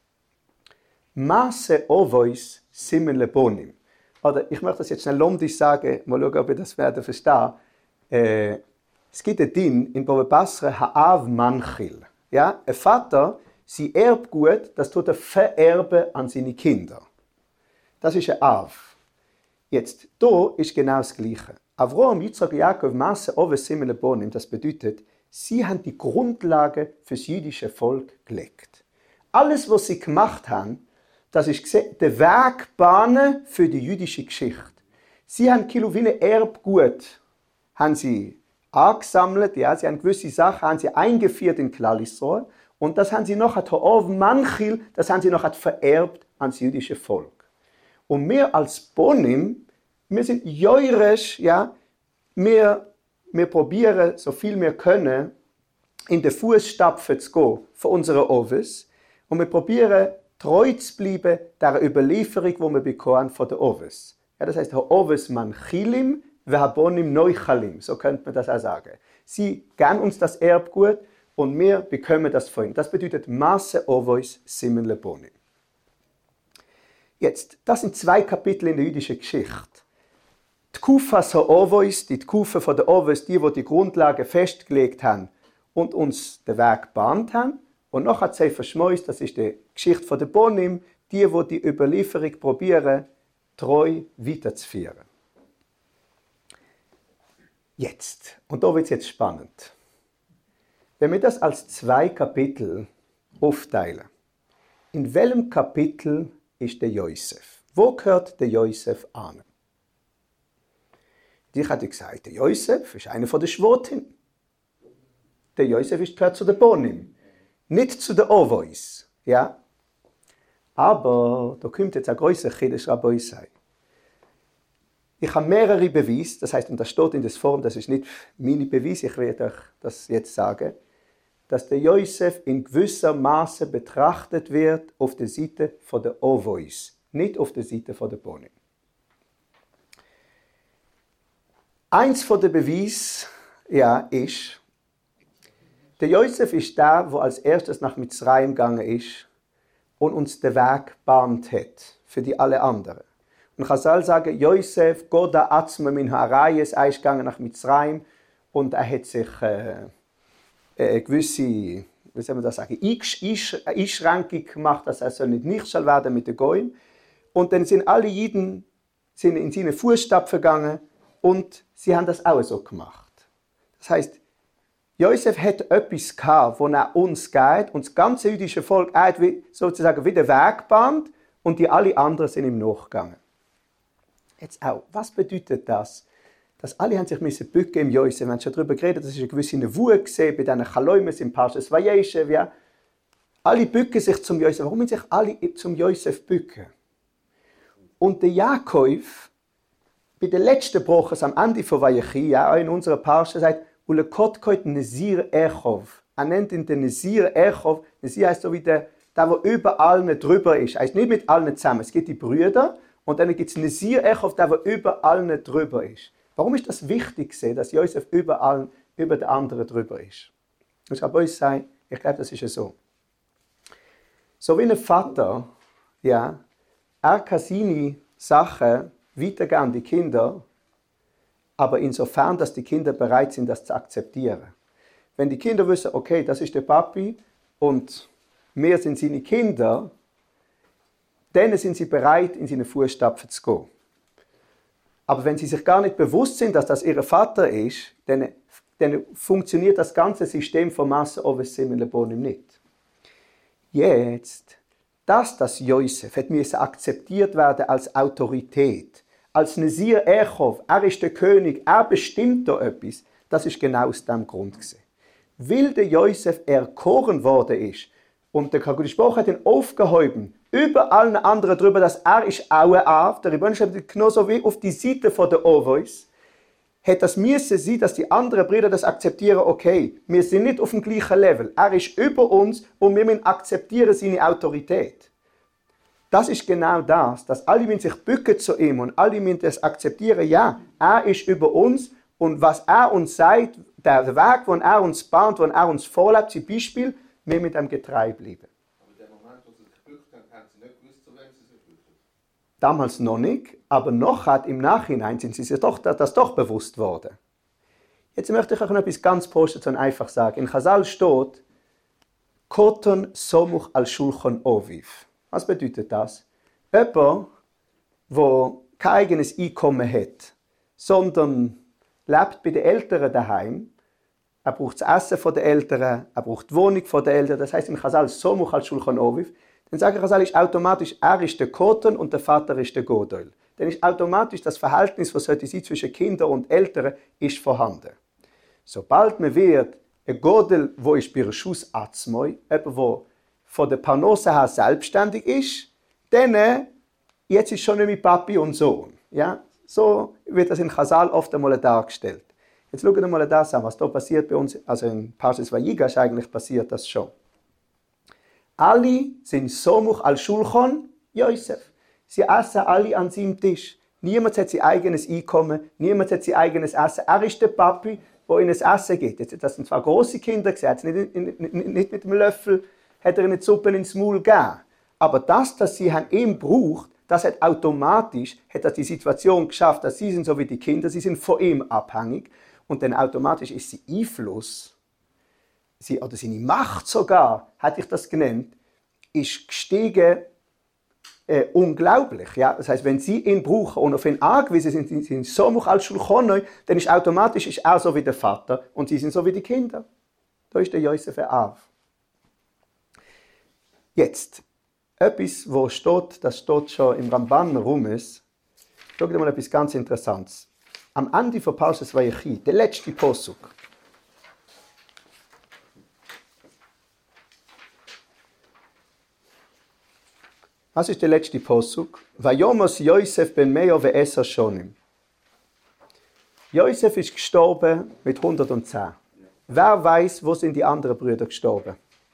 Masse Ovois Simen le Bonim. Oder ich möchte das jetzt schnell lomdisch sagen, mal schauen, ob ihr das werden versteht. Es gibt ein Ding in Bava Basra, Ha'av Manchil. Ja, ein Vater, sein Erbgut, das tut er vererben an seine Kinder. Das ist ein Av. Jetzt, da ist genau das Gleiche. Avraham, Yitzchak, Jakob, Masse, Oves, Simen, Bonim, das bedeutet, sie haben die Grundlage für das jüdische Volk gelegt. Alles, was sie gemacht haben, das ist der Weg bahnen für die jüdische Geschichte. Sie haben wie ein Erbgut, haben sie angesammelt, ja, sie haben gewisse Sachen haben sie eingeführt in Klal Yisrael und das haben sie noch Ha'ov Manchil, das haben sie noch vererbt ans jüdische Volk. Und wir als Bonim, wir sind Joirisch, ja, wir probieren, so viel wir können, in die Fußstapfen zu gehen von unseren Oves und wir probieren, treu zu bleiben der Überlieferung, die wir bekommen von den Oves. Ja, das heißt, Oves Manchilim, Ve'habonim Neuchalim, so könnte man das auch sagen. Sie geben uns das Erbgut und wir bekommen das von ihnen. Das bedeutet Masse Ovois Simen Lebonim. Jetzt, das sind 2 Kapitel in der jüdischen Geschichte. Die Kufas Ha'ovois, die Kufe von der Oves, die die Grundlage festgelegt haben und uns den Weg gebahnt haben. Und noch hat Sefer Shmois, das ist die Geschichte von der Bonim, die Überlieferung probieren, treu weiterzuführen. Jetzt, und da wird es jetzt spannend. Wenn wir das als 2 Kapitel aufteilen, in welchem Kapitel ist der Josef? Wo gehört der Josef an? Ich hatte gesagt, der Josef ist einer von den Schwoten. Der Josef gehört zu den Bonim, nicht zu den Ovois. Ja? Aber da kommt jetzt ein größer Chiddush Rabbi sei. Ich habe mehrere Beweise, das heißt, und das steht in der Form, das ist nicht meine Beweise, ich werde euch das jetzt sagen, dass der Josef in gewisser Maße betrachtet wird auf der Seite der Ovois, nicht auf der Seite der Bonim. Eins von den Beweisen ist, der Josef ist der, der als erstes nach Mitzrayim gegangen ist und uns den Weg bahnt hat für die alle anderen. Und Chazal sagen, Josef, Goda Atzma min Harayes, er ist gegangen nach Mitzrayim und er hat sich gewisse, wie soll man das sagen, Einschränkung gemacht, dass er nicht soll werden mit den Goyim. Und dann sind alle Jiden in seine Fußstapfen gegangen und sie haben das auch so gemacht. Das heißt, Josef hat etwas gehabt, wo er uns geht und das ganze jüdische Volk hat sozusagen wie den Weg gebahnt und die alle anderen sind ihm nachgegangen. Jetzt auch, was bedeutet das? Dass alle haben sich bücken im Josef. Wir haben schon darüber geredet, das ist eine gewisse Wut gesehen bei diesen Chaloimes im Parshas Vayeshev. Ja. Alle bücken sich zum Josef. Warum müssen sich alle zum Josef bücken? Und der Jakob, bei den letzten Broches am Ende von Vayechi, ja, auch in unserer Parsha, sagt, Ulekotkoit Nezir Echov. Er nennt ihn den Nezir Echov. Nezir heißt so wie der über allen drüber ist. Er ist nicht mit allen zusammen. Es gibt die Brüder und dann gibt es Nezir Echov, der über allen drüber ist. Warum ist das wichtig, dass Josef über den anderen drüber ist? Ich kann euch sagen, ich glaube, das ist ja so. So wie ein Vater, ja, er kann seine Sachen weitergeben an die Kinder, aber insofern, dass die Kinder bereit sind, das zu akzeptieren. Wenn die Kinder wissen, okay, das ist der Papi und wir sind seine Kinder, dann sind sie bereit, in seine Fußstapfen zu gehen. Aber wenn sie sich gar nicht bewusst sind, dass das ihr Vater ist, dann funktioniert das ganze System von Masse Ovesim und Lebonim nicht. Jetzt, dass Josef hat akzeptiert werden als Autorität, als Nezir Echov, er ist der König, er bestimmt da etwas, das ist genau aus dem Grund gewesen. Weil der Josef erkoren worden ist und der Kagudisch Baruch hat ihn aufgehoben, über allen anderen drüber, dass er ist auch ein Av, der Rebbeinu hat genauso wie auf die Seite der Ovois, hat das müssen sein, dass die anderen Brüder das akzeptieren, okay, wir sind nicht auf dem gleichen Level, er ist über uns und wir müssen akzeptieren seine Autorität. Das ist genau das, dass alle müssen sich bücken zu ihm und alle müssen das akzeptieren, ja, er ist über uns und was er uns sagt, der Weg, den er uns bahnt, den er uns vorlebt, zum Beispiel, wir mit dem getreu bleiben.
Aber in dem Moment, wo sie sich gebückt haben, haben sie nicht gewusst, zu wem sie sich bücken.
Damals noch nicht, aber im Nachhinein sind sie sich das doch bewusst worden. Jetzt möchte ich euch noch etwas ganz Postes und einfach sagen. In Chazal steht, Koton somuch al Shulchan Oviv. Was bedeutet das? Jemand, der kein eigenes Einkommen hat, sondern lebt bei den Eltern daheim. Er braucht das Essen der Eltern, er braucht die Wohnung der Eltern. Das heisst in Chazal Somuch al Shulchan Oviv. Dann sagt Chazal ist automatisch, er ist der Koton und der Vater ist der Godol. Dann ist automatisch das Verhältnis, was sollte sein zwischen Kindern und Eltern, ist vorhanden. Sobald man wird, ein Godel, wo ist bei Reshus Atzmoi, jemand, der von der Parnose her selbstständig ist, dann, jetzt ist schon nicht mit Papi und Sohn. Ja? So wird das in Chazal oft einmal dargestellt. Jetzt schauen wir mal das an, was da passiert bei uns, also in Parshas Vayigash eigentlich passiert das schon. Alle sind Somuch al Shulchan Josef. Sie essen alle an seinem Tisch. Niemand hat sein eigenes Einkommen, niemand hat sein eigenes Essen. Er ist der Papi, der ihnen das Essen gibt. Das sind zwar grosse Kinder, nicht mit dem Löffel, hat er ihnen die Suppe ins Maul gegeben. Aber das, dass sie ihn braucht, das hat automatisch die Situation geschafft, dass sie sind so wie die Kinder, sie sind von ihm abhängig. Und dann automatisch ist sie Einfluss, oder seine Macht sogar, hätte ich das genannt, ist gestiegen unglaublich. Ja? Das heißt, wenn sie ihn brauchen und auf ihn angewiesen sind Somuch al Shulchan, dann ist automatisch er so wie der Vater und sie sind so wie die Kinder. Da ist der Josef ein Av. Jetzt, etwas, wo steht, das steht schon im Ramban Rumes. Schau dir mal etwas ganz Interessantes. Am Ende von Parshas Vayechi, der letzte Posuk. Was ist der letzte Posuk? Vayomos Yosef ben Meir ve'eser shonim. Josef ist gestorben mit 110. Wer weiß, wo sind die anderen Brüder gestorben?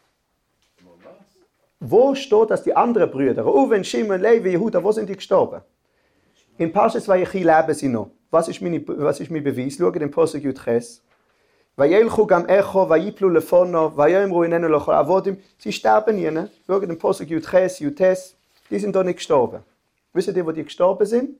Wo steht, dass die anderen Brüder, Reuven, Shimon, Levi, Jehuda, wo sind die gestorben? In Parshas Vayechi leben sie noch. Was ist mein Beweis? Schau den Posuk Yud Ches. Vayelchu gam echo, vayiplu lefono, vayomru inenu lochol avodim. Sie sterben hier. Ne? Schau den Posuk Yud Ches, Yud Tes. Die sind doch nicht gestorben. Wisst ihr, wo die gestorben sind?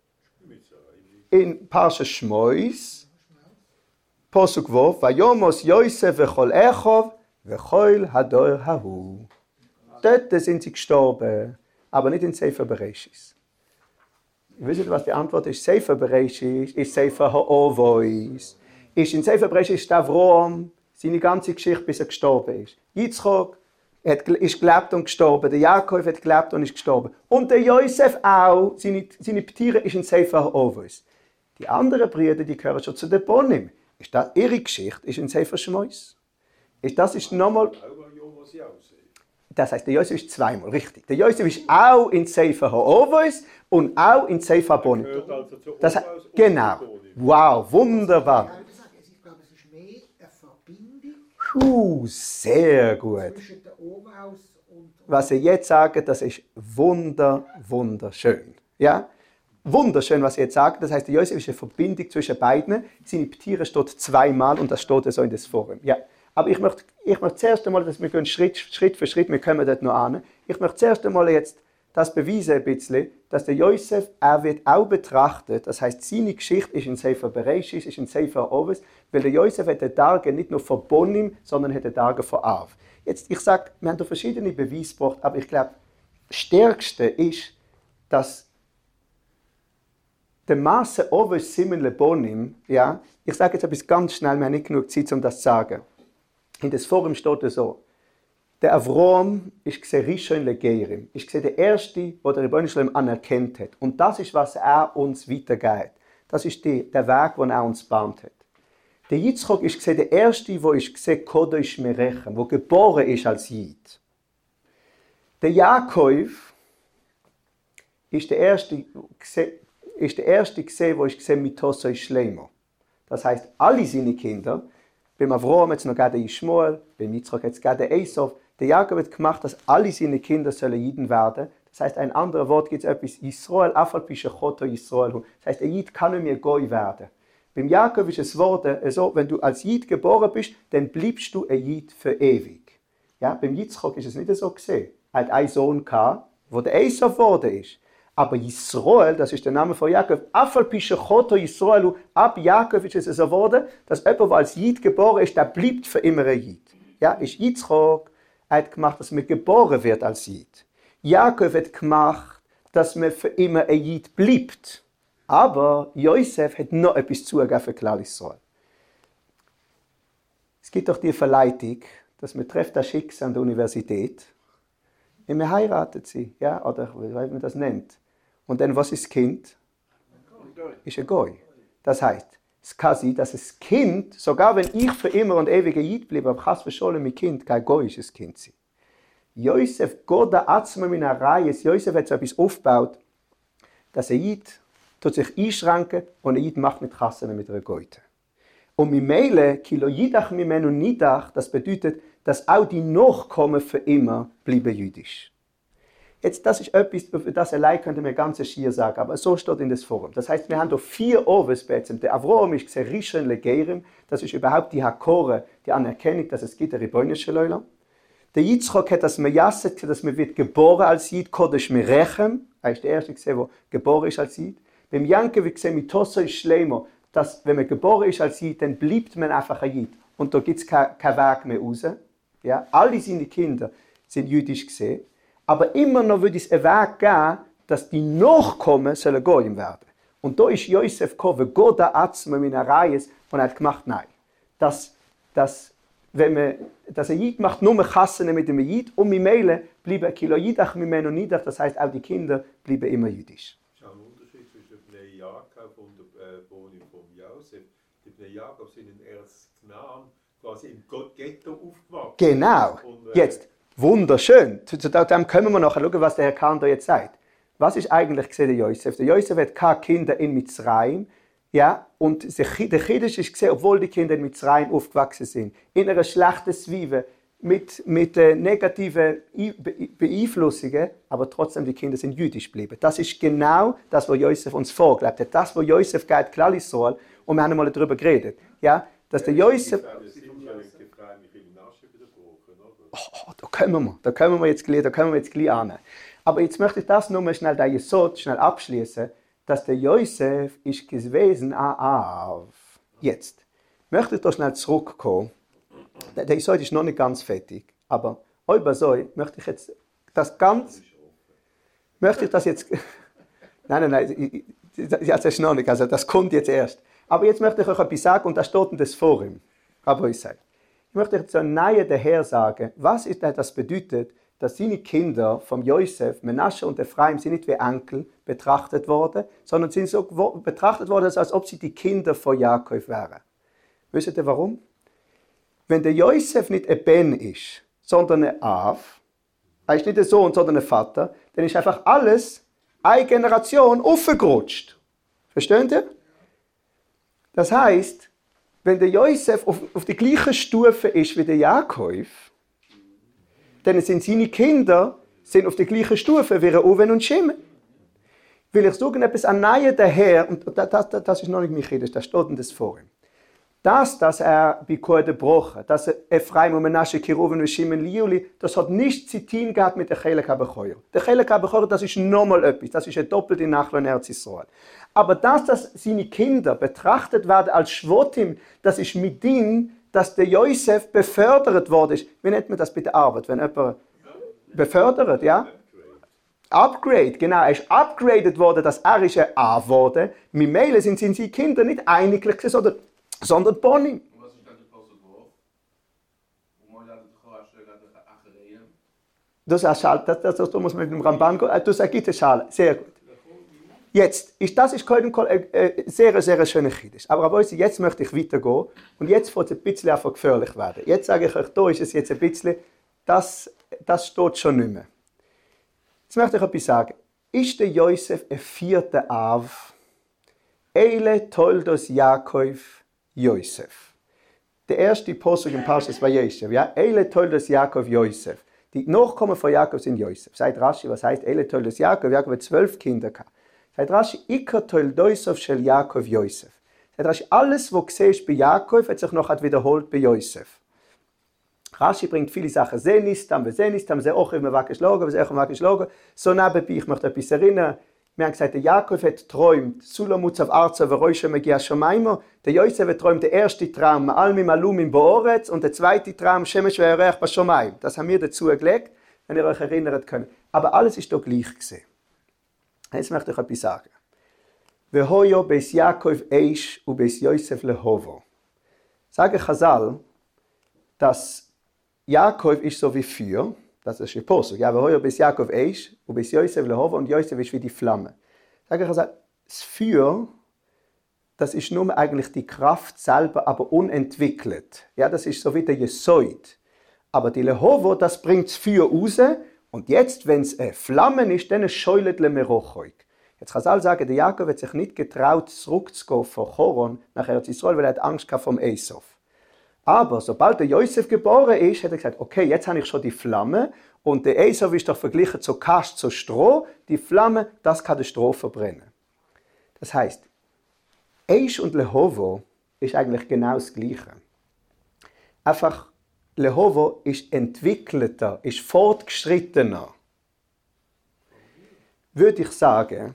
In Parshas Shmois. Posuk Vov. Vayomos Yosef vechol echov, vechol hador hahu. Dort sind sie gestorben, aber nicht in Sefer Bereshis. Wisst ihr, was die Antwort ist? Sefer Bereshis ist Sefer Ha'ovois. Ist in Sefer Bereshis ist Avrom, seine ganze Geschichte, bis er gestorben ist. Yitzchak ist gelebt und gestorben. Der Jakob hat gelebt und ist gestorben. Und der Josef auch, seine Ptire ist in Sefer Ha'ovois. Die anderen Brüder, die gehören schon zu den Bonim. Ist das ihre Geschichte? Ist in Sefer Shmois. Das ist nochmal... Das heißt, der Josef ist zweimal, richtig. Der Josef ist auch in Sefer Ha'ovois und auch in Sefer Bonim. Das heißt, genau. Wow, wunderbar.
Ich glaube, es ist mehr eine Verbindung
Sehr gut.
zwischen der Oberhaus und...
Was Sie jetzt sagen, das ist wunderschön. Ja? Wunderschön, was Sie jetzt sagen. Das heißt, der Josef ist eine Verbindung zwischen beiden. Seine Ptire steht zweimal und das steht so in das Forum. Ja. Aber ich möchte zuerst einmal, dass wir gehen Schritt für Schritt, wir kommen dort noch an. Ich möchte zuerst einmal jetzt das beweisen ein bisschen, dass der Josef, er wird auch betrachtet, das heißt, seine Geschichte ist in Sefer Bereshis, ist in Sefer Oves, weil der Josef hat den Tage nicht nur von Bonim, sondern hat den Tage von Av. Jetzt, ich sage, wir haben da verschiedene Beweise gebracht, aber ich glaube, das Stärkste ist, dass der Maße Oves Simen le Bonim, ja, ich sage jetzt etwas ganz schnell, wir haben nicht genug Zeit, um das zu sagen. In das Forum steht es so. Der Avrom ist Rishon leGeirim. Ist der Erste, der der Rebbeinu Shalom anerkannt hat. Und das ist, was er uns weitergeht. Das ist der Weg, den er uns gebaut hat. Der Yitzchak ist der Erste, der ist Kodesh Merechem, der geboren ist als Yid. Der Jakob ist der Erste, der ist Mitosoi Shleimo. Das heißt, alle seine Kinder, beim Avrom hat es noch gerade Ishmael, beim Yitzchak hat es gerade Esau. Der Jakob hat gemacht, dass alle seine Kinder sollen Jiden werden. Das heißt, ein anderes Wort gibt es etwas, Yisroel, afal pishachoto Yisroel. Das heißt, ein Jid kann nicht mehr Goy werden. Beim Jakob ist es Wort so, wenn du als Jid geboren bist, dann bleibst du ein Jid für ewig. Ja, beim Yitzchak ist es nicht so gesehen. Er hat einen Sohn gehabt, der der Esau geworden ist. Aber Yisroel, das ist der Name von Jakob, afal pishachoto Yisroel, ab Jakob ist es so geworden, dass jemand, der als Jid geboren ist, der bleibt für immer ein Jid. Ja, ist Yitzchak, er hat gemacht, dass man geboren wird als Jid. Jakob hat gemacht, dass man für immer ein Jid bleibt. Aber Josef hat noch etwas zugegeben für Klal Yisrael. Es gibt doch die Verleitung, dass man trifft das Schicksal an der Universität und man heiratet sie, ja, oder wie man das nennt. Und dann, was ist das Kind? Ist ein Goy. Das heißt, es kann sein, dass das Kind, sogar wenn ich für immer und ewig ein Jid bleibe, aber chas v'sholem mein Kind, kein goyisches Kind sein. Josef, Gott der Atzma min Arayes, Josef hat so etwas aufgebaut, dass ein Jid tut sich einschränken und ein Jid macht nicht Chassene mit einer Goyte. Und mit Meile, kilo Yidach mimenu nidach, das bedeutet, dass auch die Nachkommen für immer bleiben jüdisch. Jetzt, das ist etwas, für das allein könnte man ganz schier sagen, aber so steht in das Forum. Das heißt, wir haben hier 4 Oves. Der Avrom ist Rishon leGeirim, das ist überhaupt die Hakore, die Anerkennung, dass es gibt ein Rebbeinu Shalom. Der Yitzchak hat das Meyasset, dass man wird geboren als Yid, Kodesh Merechem, er ist der Erste, der geboren ist als Yid. Beim Yankev wird gesehen, Mitosoi Shleimo, dass wenn man geboren ist als Yid, dann bleibt man einfach ein Yid. Und da gibt es keinen Weg mehr raus. Ja? Alle seine Kinder sind jüdisch gesehen. Aber immer noch würde es einen Weg geben, dass die Nachkommen sollen Goyim werden. Und da ist Josef gekommen, Gott der Atzma min Arayes, und er hat gemacht, nein. wenn man das Jid macht, nur Kassen mit dem Jid und mit Meile bleiben Kilo Jidach mit Meno Nidach, das heißt auch die Kinder bleiben immer jüdisch.
Es ist auch ein Unterschied zwischen dem Jakob und der Wohnung von Josef. Der Jakob sind in Erstnamen quasi im Ghetto aufgewachsen.
Genau. Jetzt, wunderschön. Zu dem können wir nachher schauen, was der Herr Kahn da jetzt sagt. Was ist eigentlich gesehen der Josef? Der Josef hat keine Kinder in Mitzrayim. Ja, und der Chiddush ist gesehen, obwohl die Kinder in Mitzrayim aufgewachsen sind, in einer schlechten Zwiebel, mit negativen Beeinflussungen, aber trotzdem die Kinder sind jüdisch geblieben. Das ist genau das, was Josef uns vorgelebt hat. Das, was Josef geht, klar ist so. Und wir haben einmal darüber geredet. Ja, dass der Josef... Oh, da können wir jetzt gleich an. Aber jetzt möchte ich das nur mal schnell, der Jesod, schnell abschließen, dass der Josef ist gewesen auf. Jetzt möchte ich da schnell zurückkommen. Der Jesod ist noch nicht ganz fertig, aber über so möchte ich jetzt das ganz. Möchte ich das jetzt. Nein, das ist noch nicht, also das kommt jetzt erst. Aber jetzt möchte ich euch etwas sagen und das steht in das Forum. Aber ich sage, ich möchte euch zur Nähe daher sagen, was ist das bedeutet, dass seine Kinder vom Josef, Menasche und Ephraim sind nicht wie Enkel betrachtet worden, sondern sind so betrachtet worden, als ob sie die Kinder von Jakob wären. Wisst ihr warum? Wenn der Josef nicht ein Ben ist, sondern ein Av, er ist nicht ein Sohn, sondern ein Vater, dann ist einfach alles eine Generation aufgerutscht. Versteht ihr? Das heißt, wenn der Josef auf die gleiche Stufe ist wie der Jakob, dann sind seine Kinder auf der gleichen Stufe wie Reuven und Shimon. Will ich sagen, etwas an Nähe daher, und das ist noch nicht Michidisch, das steht in das Forum. Dass er bei Kode gebrochen, dass Ephraim und Menashe, Reuven und Shimon, Liuli, das hat nichts zu tun gehabt mit der Chelek HaBechor. Der Chelek HaBechor, das ist nochmal etwas, das ist eine doppelte Nachlass in Eretz Yisrael. Aber dass seine Kinder betrachtet werden als Schwotim, das ist mit ihm, dass der Josef befördert worden ist. Wie nennt man das bei der Arbeit, wenn jemand befördert, ja? Upgrade, genau. Er ist upgraded worden, dass er ist ein A geworden. Mit Meile sind seine Kinder nicht einiglich, sondern Boni.
Was ist dann der Passel drauf? Und man hat
Das muss man mit dem Ramban gehen. Du sagst, Schale. Sehr gut. Jetzt, das ist eine sehr, sehr schöne Chiddush. Aber jetzt möchte ich weitergehen und jetzt wird es ein bisschen einfach gefährlich werden. Jetzt sage ich euch, da ist es jetzt ein bisschen, das steht schon nicht mehr. Jetzt möchte ich etwas sagen. Ist der Josef ein vierter Av? Eile Toldos Jakob Josef. Der erste Posuk im Parshas Vayeshev, ja? Eile Toldos Jakob Josef. Die Nachkommen von Jakob sind Josef. Sagt Rashi, was heißt Eile Toldos Jakob? Jakob hat 12 Kinder gehabt. Sagt Rashi, Iker Toldoisov shel Jakob Josef. Sagt Rashi, alles, was du siehst bei Jakob, hat sich noch wiederholt bei Josef. Rashi bringt viele Sachen. Senistam, sehr auch immer weggeschlagen, sehr auch weggeschlagen. So nebenbei, ich möchte etwas erinnern. Wir haben gesagt, der Jakob hat geträumt, Sulamutz auf Arza, Veroisha Megia Shomaimo. Der Josef hat träumt, der erste Traum, Almim Alumim Booretz, und der zweite Traum, Shemesh Ve'erech Bashomayim. Das haben wir dazu gelegt, wenn ihr euch erinnern könnt. Aber alles ist doch gleich gewesen. Jetzt möchte ich etwas sagen. Vehoyo beis Jakob eish u beis Josef lehovo. Sage Chazal, dass Jakob ist so wie Feuer, das ist ein Posuk. Ja, Vehoyo beis Jakob eish u beis Josef lehovo, und Josef ist wie die Flamme. Sage Chazal, das Feuer, das ist nur eigentlich die Kraft selber, aber unentwickelt. Ja, das ist so wie der Jesod. Aber die Lehovo, das bringt das Feuer raus. Und jetzt, wenn es Flammen ist, dann scheult le merochoik. Jetzt kann ich sagen, der Jakob hat sich nicht getraut, zurückzugehen von Choron nach Eretz Yisrael, weil er Angst hatte vom Esau. Aber sobald der Josef geboren ist, hat er gesagt, okay, jetzt habe ich schon die Flamme und der Esau ist doch verglichen zu Kast, zu Stroh. Die Flamme, das kann der Stroh verbrennen. Das heißt, Eish und Lehovo ist eigentlich genau das Gleiche. Einfach, Lehovo ist entwickelter, ist fortgeschrittener. Würde ich sagen,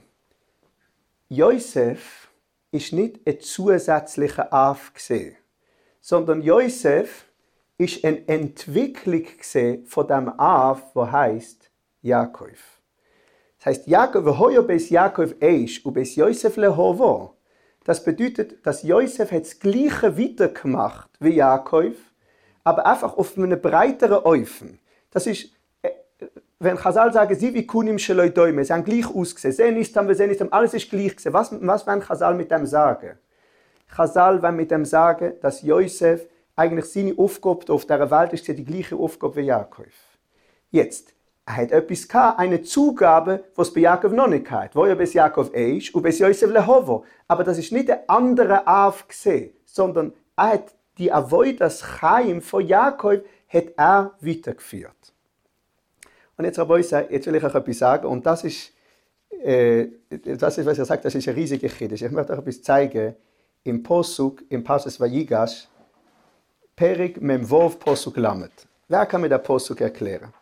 Josef ist nicht ein zusätzlicher Av gesehen, sondern Josef ist eine Entwicklung gesehen von dem Av, wo heißt Jakob. Das heißt, Jakob, hoyo beis Jakob eish u beis Josef lehovo. Das bedeutet, dass Josef das Gleiche weitergemacht wie Jakob, aber einfach auf einem breiteren Eufen. Das ist, wenn Chazal sagen, sie wie Kunim Sheloi Doime, sie haben gleich ausgesehen, Senistam, alles ist gleich gesehen. Was wollen Chazal mit dem sagen? Chazal wollen mit dem sagen, dass Josef eigentlich seine Aufgabe auf dieser Welt ist die gleiche Aufgabe wie Jakob. Jetzt, er hat etwas gehabt, eine Zugabe, die es bei Jakob noch nicht hat. Wo ja bis Jakob ist und bis Josef lehovo. Aber das ist nicht der andere Av gesehen, sondern er hat die Avodas Chaim von Jakob hat er weitergeführt. Und jetzt, Rabbi, jetzt will ich euch etwas sagen, und das ist, was er sagt, das ist eine riesige Chiddush. Ich möchte euch etwas zeigen, im Posuk, im Parshas Vayigash, Perik Memvov Posuk Lamet. Wer kann mir den Posuk erklären?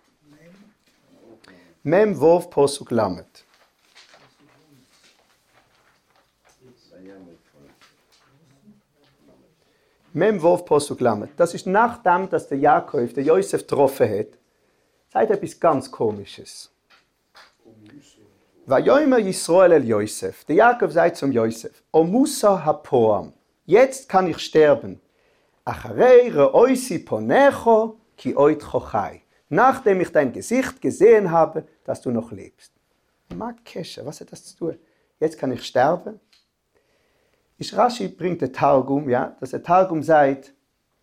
Memvov Posuk Lamet. Memvov Posuk Lamet. Das ist nachdem, dass der Jakob, der Josef getroffen hat, sagt etwas ganz Komisches. Vayomer Yisrael el Josef. Der Jakob sagt zum Josef, O Musa hapoam. Jetzt kann ich sterben. Acharei reoisi ponecho ki oit chochai. Nachdem ich dein Gesicht gesehen habe, dass du noch lebst. Makesha, was hat das zu tun? Jetzt kann ich sterben. Rashi bringt der Targum, ja, dass der Targum sagt,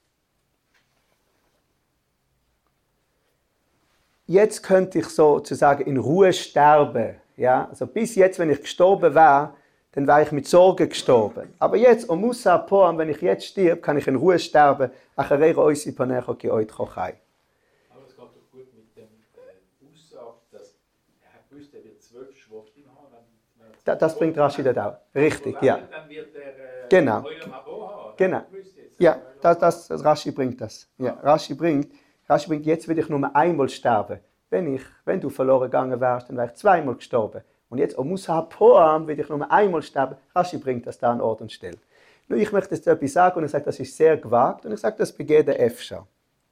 jetzt könnte ich sozusagen in Ruhe sterben. Ja? Also bis jetzt, wenn ich gestorben wäre, dann wäre ich mit Sorge gestorben. Aber jetzt, Musa Poam, wenn ich jetzt stirb, kann ich in Ruhe sterben. Acharei oisi panecho ki oit chochai.
Aber es geht doch gut mit dem Aussage, dass er gewusst, er wird 12 Schwachtim haben.
Das bringt Rashi dort auch. Richtig, ja.
Dann wird er
genau.
Abo haben.
Genau. Ja, das Rashi bringt das. Ja, Rashi bringt, jetzt will ich nur einmal sterben. Wenn du verloren gegangen wärst, dann wäre ich zweimal gestorben. Und jetzt, Musa Poam, will ich nur einmal sterben. Rashi bringt das da an Ort und Stelle. Nur ich möchte jetzt etwas sagen und ich sage, das ist sehr gewagt und ich sage, das begeht der Efscher.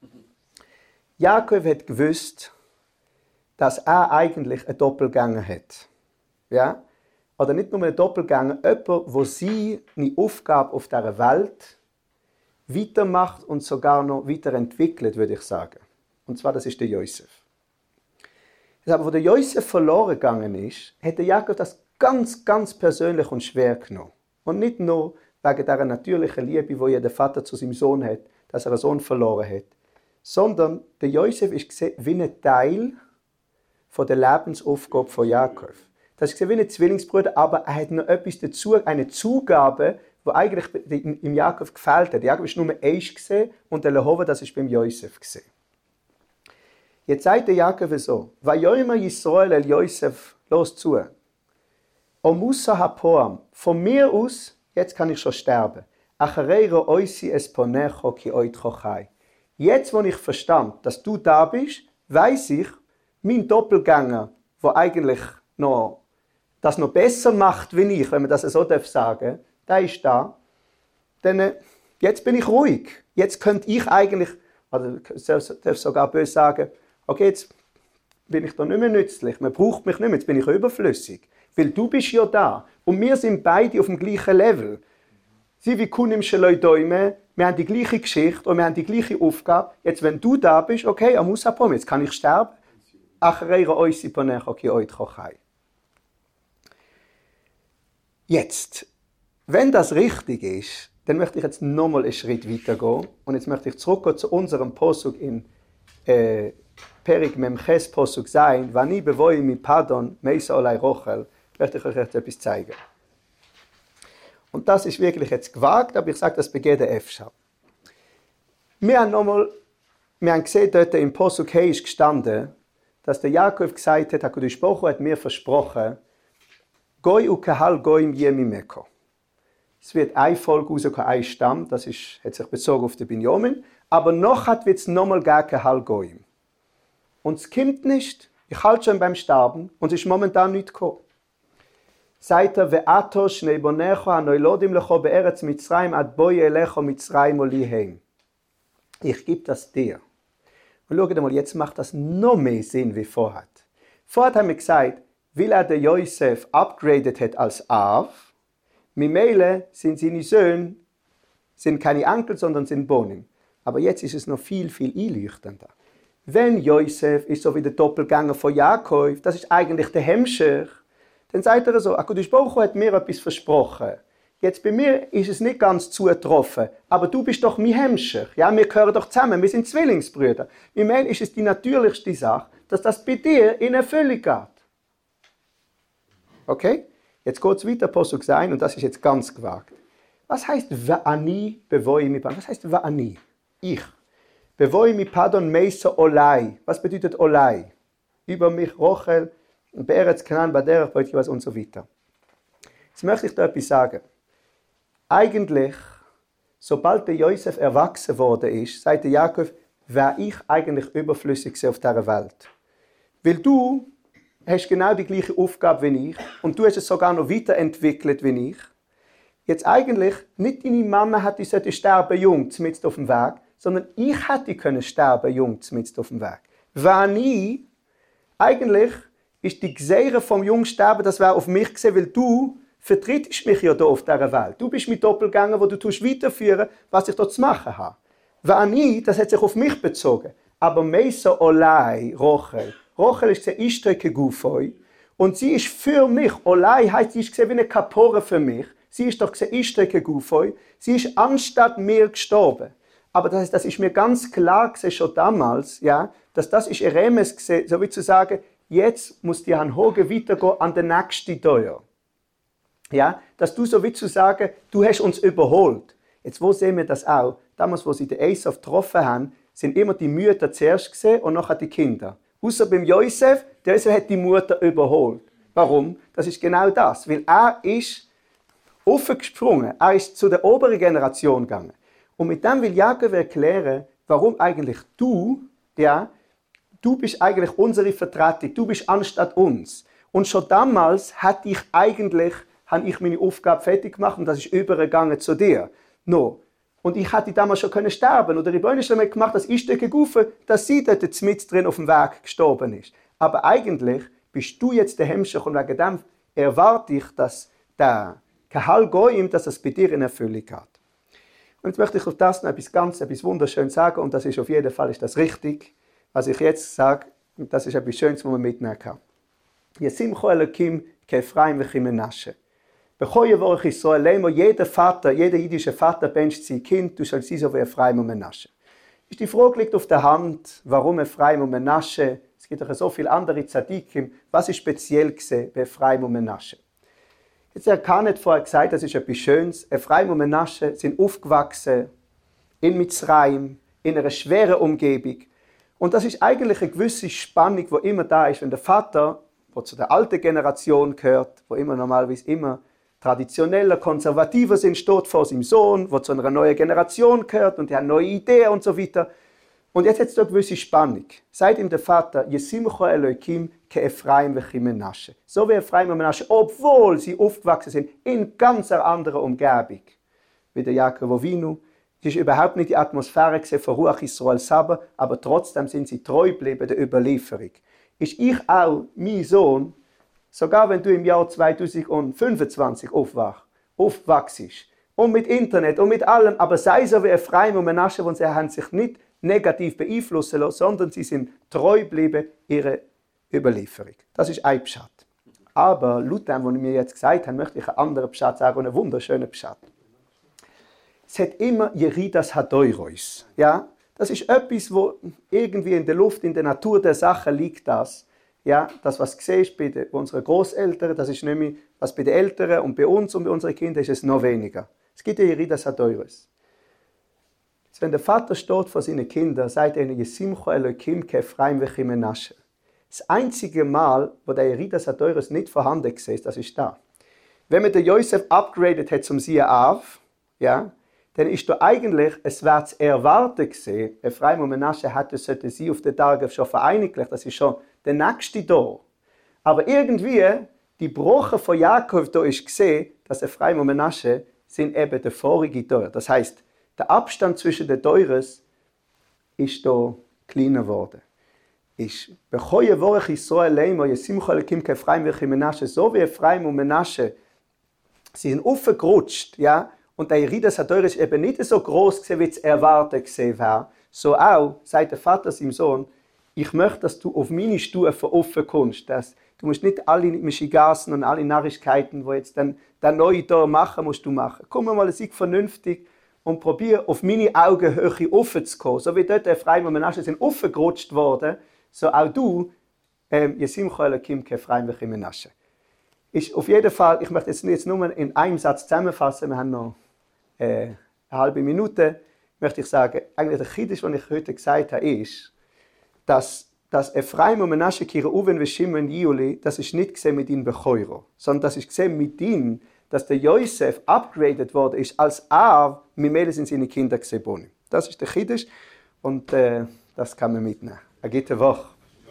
Jakob hat gewusst, dass er eigentlich einen Doppelgänger hat. Ja? Oder nicht nur einen Doppelgänger, jemand, der seine Aufgabe auf dieser Welt weitermacht und sogar noch weiterentwickelt, würde ich sagen. Und zwar, das ist der Josef. Aber wo der Josef verloren gegangen ist, hat der Jakob das ganz, ganz persönlich und schwer genommen. Und nicht nur wegen dieser natürlichen Liebe, die jeder Vater zu seinem Sohn hat, dass er einen Sohn verloren hat, sondern der Josef ist gesehen wie ein Teil von der Lebensaufgabe von Jakob. Das ist gesehen wie ein Zwillingsbruder, aber er hat noch etwas dazu, eine Zugabe, die eigentlich im Jakob gefällt hat. Jakob ist nur eins gesehen und der Lehova, das ist beim Josef gesehen. Jetzt sagt der Jakob so, Vayomer Yisrael el Josef, los zu. O Musa hapoam, von mir aus, jetzt kann ich schon sterben. Acharei reoisi es ponecho ki oit chochai. Jetzt, wo ich verstand, dass du da bist, weiß ich, mein Doppelgänger, der eigentlich noch das noch besser macht wie ich, wenn man das so sagen darf, der ist da. Denn jetzt bin ich ruhig. Jetzt könnte ich eigentlich, oder ich darf sogar böse sagen, okay, jetzt bin ich da nicht mehr nützlich, man braucht mich nicht mehr, jetzt bin ich überflüssig. Weil du bist ja da. Und wir sind beide auf dem gleichen Level. Sie wie Kunim Sheloi Doime, wir haben die gleiche Geschichte und wir haben die gleiche Aufgabe. Jetzt, wenn du da bist, okay, Amusa Pom, jetzt kann ich sterben. Acharei oisi panecho ki oit chochai. Jetzt, wenn das richtig ist, dann möchte ich jetzt nochmal einen Schritt weitergehen. Und jetzt möchte ich zurückgehen zu unserem Posuk in Perik Memches Posuk sein, Vani bevoi mi Pardon, Meisa olai Rochel, möchte ich euch jetzt etwas zeigen. Und das ist wirklich jetzt gewagt, aber ich sage, das begeht der Efscher. Wir haben gesehen, dort im Posuk Hey ist gestanden, dass der Jakob gesagt hat, HaKadosh Baruch Hu hat mir versprochen, Goi u kahal goim yemimeko. Es wird ein Volk rauskommen, ein Stamm, das hat sich bezogen auf den Binyamin, aber noch wird es nochmal gar kahal goim. Und es kommt nicht, ich halte schon beim Sterben, und es ist momentan nicht gekommen. Sagt er, ve'ato shnei bonecho anoilodim lecho be'eretz Mitzrayim ad boi elecho Mitzrayim oliheim. Ich gebe das dir. Und schaut mal, jetzt macht das noch mehr Sinn wie vorher. Vorher haben wir gesagt, weil er den Josef upgradet hat als Av, Mimele sind seine Söhne, sind keine Enkel, sondern sind Bonim. Aber jetzt ist es noch viel, viel einleuchtender. Wenn Josef ist so wie der Doppelgänger von Jakob, das ist eigentlich der Hemmscher, dann sagt er so, HaKadosh Baruch Hu hat mir etwas versprochen. Jetzt bei mir ist es nicht ganz zugetroffen, aber du bist doch mein Hemmscher. Ja, wir gehören doch zusammen, wir sind Zwillingsbrüder. Im Moment ist es die natürlichste Sache, dass das bei dir in Erfüllung geht. Okay? Jetzt geht es weiter, Posuk sein, und das ist jetzt ganz gewagt. Was heißt Va'ani bevoi mi padon? Was heißt Va'ani? Ich. Bevoi mi padon meiso olai. Was bedeutet olai? Über mich, Rochel, Beretz, Kanan, Baderach, Beutjivas und so weiter. Jetzt möchte ich da etwas sagen. Eigentlich, sobald der Josef erwachsen worden ist, sagt der Jakob, wäre ich eigentlich überflüssig auf dieser Welt. Weil du hast genau die gleiche Aufgabe wie ich und du hast es sogar noch weiterentwickelt wie ich. Jetzt eigentlich nicht deine Mama hätte sterben jung mitten auf dem Weg, sondern ich hätte können sterben jung mitten auf dem Weg. Wenn ich, eigentlich ist die Gesehre vom Jungsterben, das wäre auf mich gesehen, weil du vertrittst mich ja hier auf dieser Welt. Du bist mein Doppelgänger, wo du weiterführen tust, was ich dort zu machen habe. Wenn ich, das hat sich auf mich bezogen. Aber Meiso Olai, Rochel. Rochel ist gesehen, ich strecke Gufoi. Und sie ist für mich. Olai heisst, sie ist gesehen wie eine Kapore für mich. Sie ist doch gesehen, ich strecke Gufoi. Sie ist anstatt mir gestorben. Aber das ist mir ganz klar gesehen, schon damals, ja, dass das ist Eremes gesehen, so wie zu sagen, jetzt muss die Han Hoge weitergehen an den nächsten Teuer. Ja, dass du so wie zu sagen, du hast uns überholt. Jetzt, wo sehen wir das auch? Damals, wo sie den Esau getroffen haben, sind immer die Mütter zuerst gesehen und nachher die Kinder. Außer beim Josef, der Josef hat die Mutter überholt. Warum? Das ist genau das. Weil er ist aufgesprungen. Er ist zu der oberen Generation gegangen. Und mit dem will Jakob erklären, warum eigentlich du bist eigentlich unsere Vertretung. Du bist anstatt uns. Und schon damals habe ich meine Aufgabe fertig gemacht und das ist übergegangen zu dir. No. Und ich hätte damals schon können sterben. Oder die Beine haben gemacht, dass ich gegufe, dass sie dort mit drin auf dem Weg gestorben ist. Aber eigentlich bist du jetzt der Hemmscher und wegen dem erwarte ich, dass der Kahal Goyim, dass das bei dir in Erfüllung hat. Und jetzt möchte ich auf das noch etwas Wunderschönes sagen und das ist auf jeden Fall ist das richtig. Was ich jetzt sage, das ist etwas Schönes, was man mitnehmen kann. Yesimcho Elokim ke'Ephraim v'chimenashe. Bechoye vorach Israel lemo, jeder jüdische Vater bencht sein Kind, du sollst sie so wie Ephraim und Menashe. Die Frage liegt auf der Hand, warum Ephraim und Menashe? Es gibt auch so viele andere Tzadikim. Was ist speziell gesehen bei Ephraim und Menashe? Jetzt hat Kanet vorher gesagt, das ist etwas Schönes. Ephraim und Menashe sind aufgewachsen in Mitzrayim, in einer schweren Umgebung. Und das ist eigentlich eine gewisse Spannung, die immer da ist, wenn der Vater, der zu der alten Generation gehört, wo immer normalerweise immer traditioneller, konservativer sind, steht vor seinem Sohn, der zu einer neuen Generation gehört und der hat neue Ideen und so weiter. Und jetzt hat es da eine gewisse Spannung. Sagt ihm der Vater, Yesimcho Elokim ke'Ephraim v'chimenashe. So wie Ephraim und Menashe, obwohl sie aufgewachsen sind in ganz einer anderen Umgebung. Wie der Jakob Avinu. Es ist überhaupt nicht die Atmosphäre von Ruach Israel Saba, aber trotzdem sind sie treu geblieben der Überlieferung. Ist ich auch, mein Sohn, sogar wenn du im Jahr 2025 aufwachst, und mit Internet und mit allem, aber sei so wie Ephraim und Menashe, und sie haben sich nicht negativ beeinflussen lassen, sondern sie sind treu geblieben ihrer Überlieferung. Das ist ein Pschat. Aber laut dem, was ich mir jetzt gesagt habe, möchte ich einen anderen Pschat sagen, und einen wunderschönen Pschat. Es hat immer Yeridas Hadoiros. Ja? Das ist etwas, wo irgendwie in der Luft, in der Natur der Sache liegt das. Ja, das, was du siehst bei unseren Großeltern, das ist nämlich, was bei den Eltern und bei uns und bei unseren Kindern ist es noch weniger. Es gibt ja Yeridas Hadoiros. Wenn der Vater steht vor seinen Kindern, sagt er ihnen, Yesimcho Elokim ke'Ephraim v'chimenashe. Das einzige Mal, wo der Yeridas Hadoiros nicht vorhanden war, das ist da. Wenn man den Josef upgradet hat zum Sia'av, ja, dann ist da eigentlich, es wäre zu erwarten gewesen, Ephraim und Menashe sollten sie auf den Tagen schon vereinigt, das ist schon der nächste da. Aber irgendwie, die Brache von Jakob da ist gesehen, dass Ephraim und Menashe sind eben der vorige Teuer. Das heißt, der Abstand zwischen den Teures ist da kleiner geworden. Ist bechoye vorach Israel leimo yesimcho Elokim ke'Ephraim v'chimenashe, so wie Ephraim und Menashe, sie sind aufgerutscht, ja, Und der Iridas Hador ist eben nicht so groß gewesen, wie es erwartet gewesen war. So auch sagt der Vater seinem Sohn, ich möchte, dass du auf meine Stufe offen kommst. Du musst nicht alle Mischigassen und alle Narrigkeiten, die jetzt dann neu da machen, musst du machen. Komm mal, sei vernünftig und probier auf meine Augenhöhe offen zu kommen. So wie dort der Freim und Menasche sind offen gerutscht worden, so auch du, Yesimcha Elokim Kefraim v'Chem Menasche. Ist auf jeden Fall, ich möchte jetzt nur in einem Satz zusammenfassen, wir haben noch eine halbe Minute, möchte ich sagen, eigentlich der Chiddush, was ich heute gesagt habe, ist, dass Ephraim und Menasche, Kira Uven, Shimon und Juli, das ist nicht gesehen mit ihnen Becheuro, sondern das ist gesehen mit ihnen, dass der Josef upgraded worden ist als Av, Mimele sind seine Kinder gesehen. Das ist der Chiddush und das kann man mitnehmen. Eine gute Woche.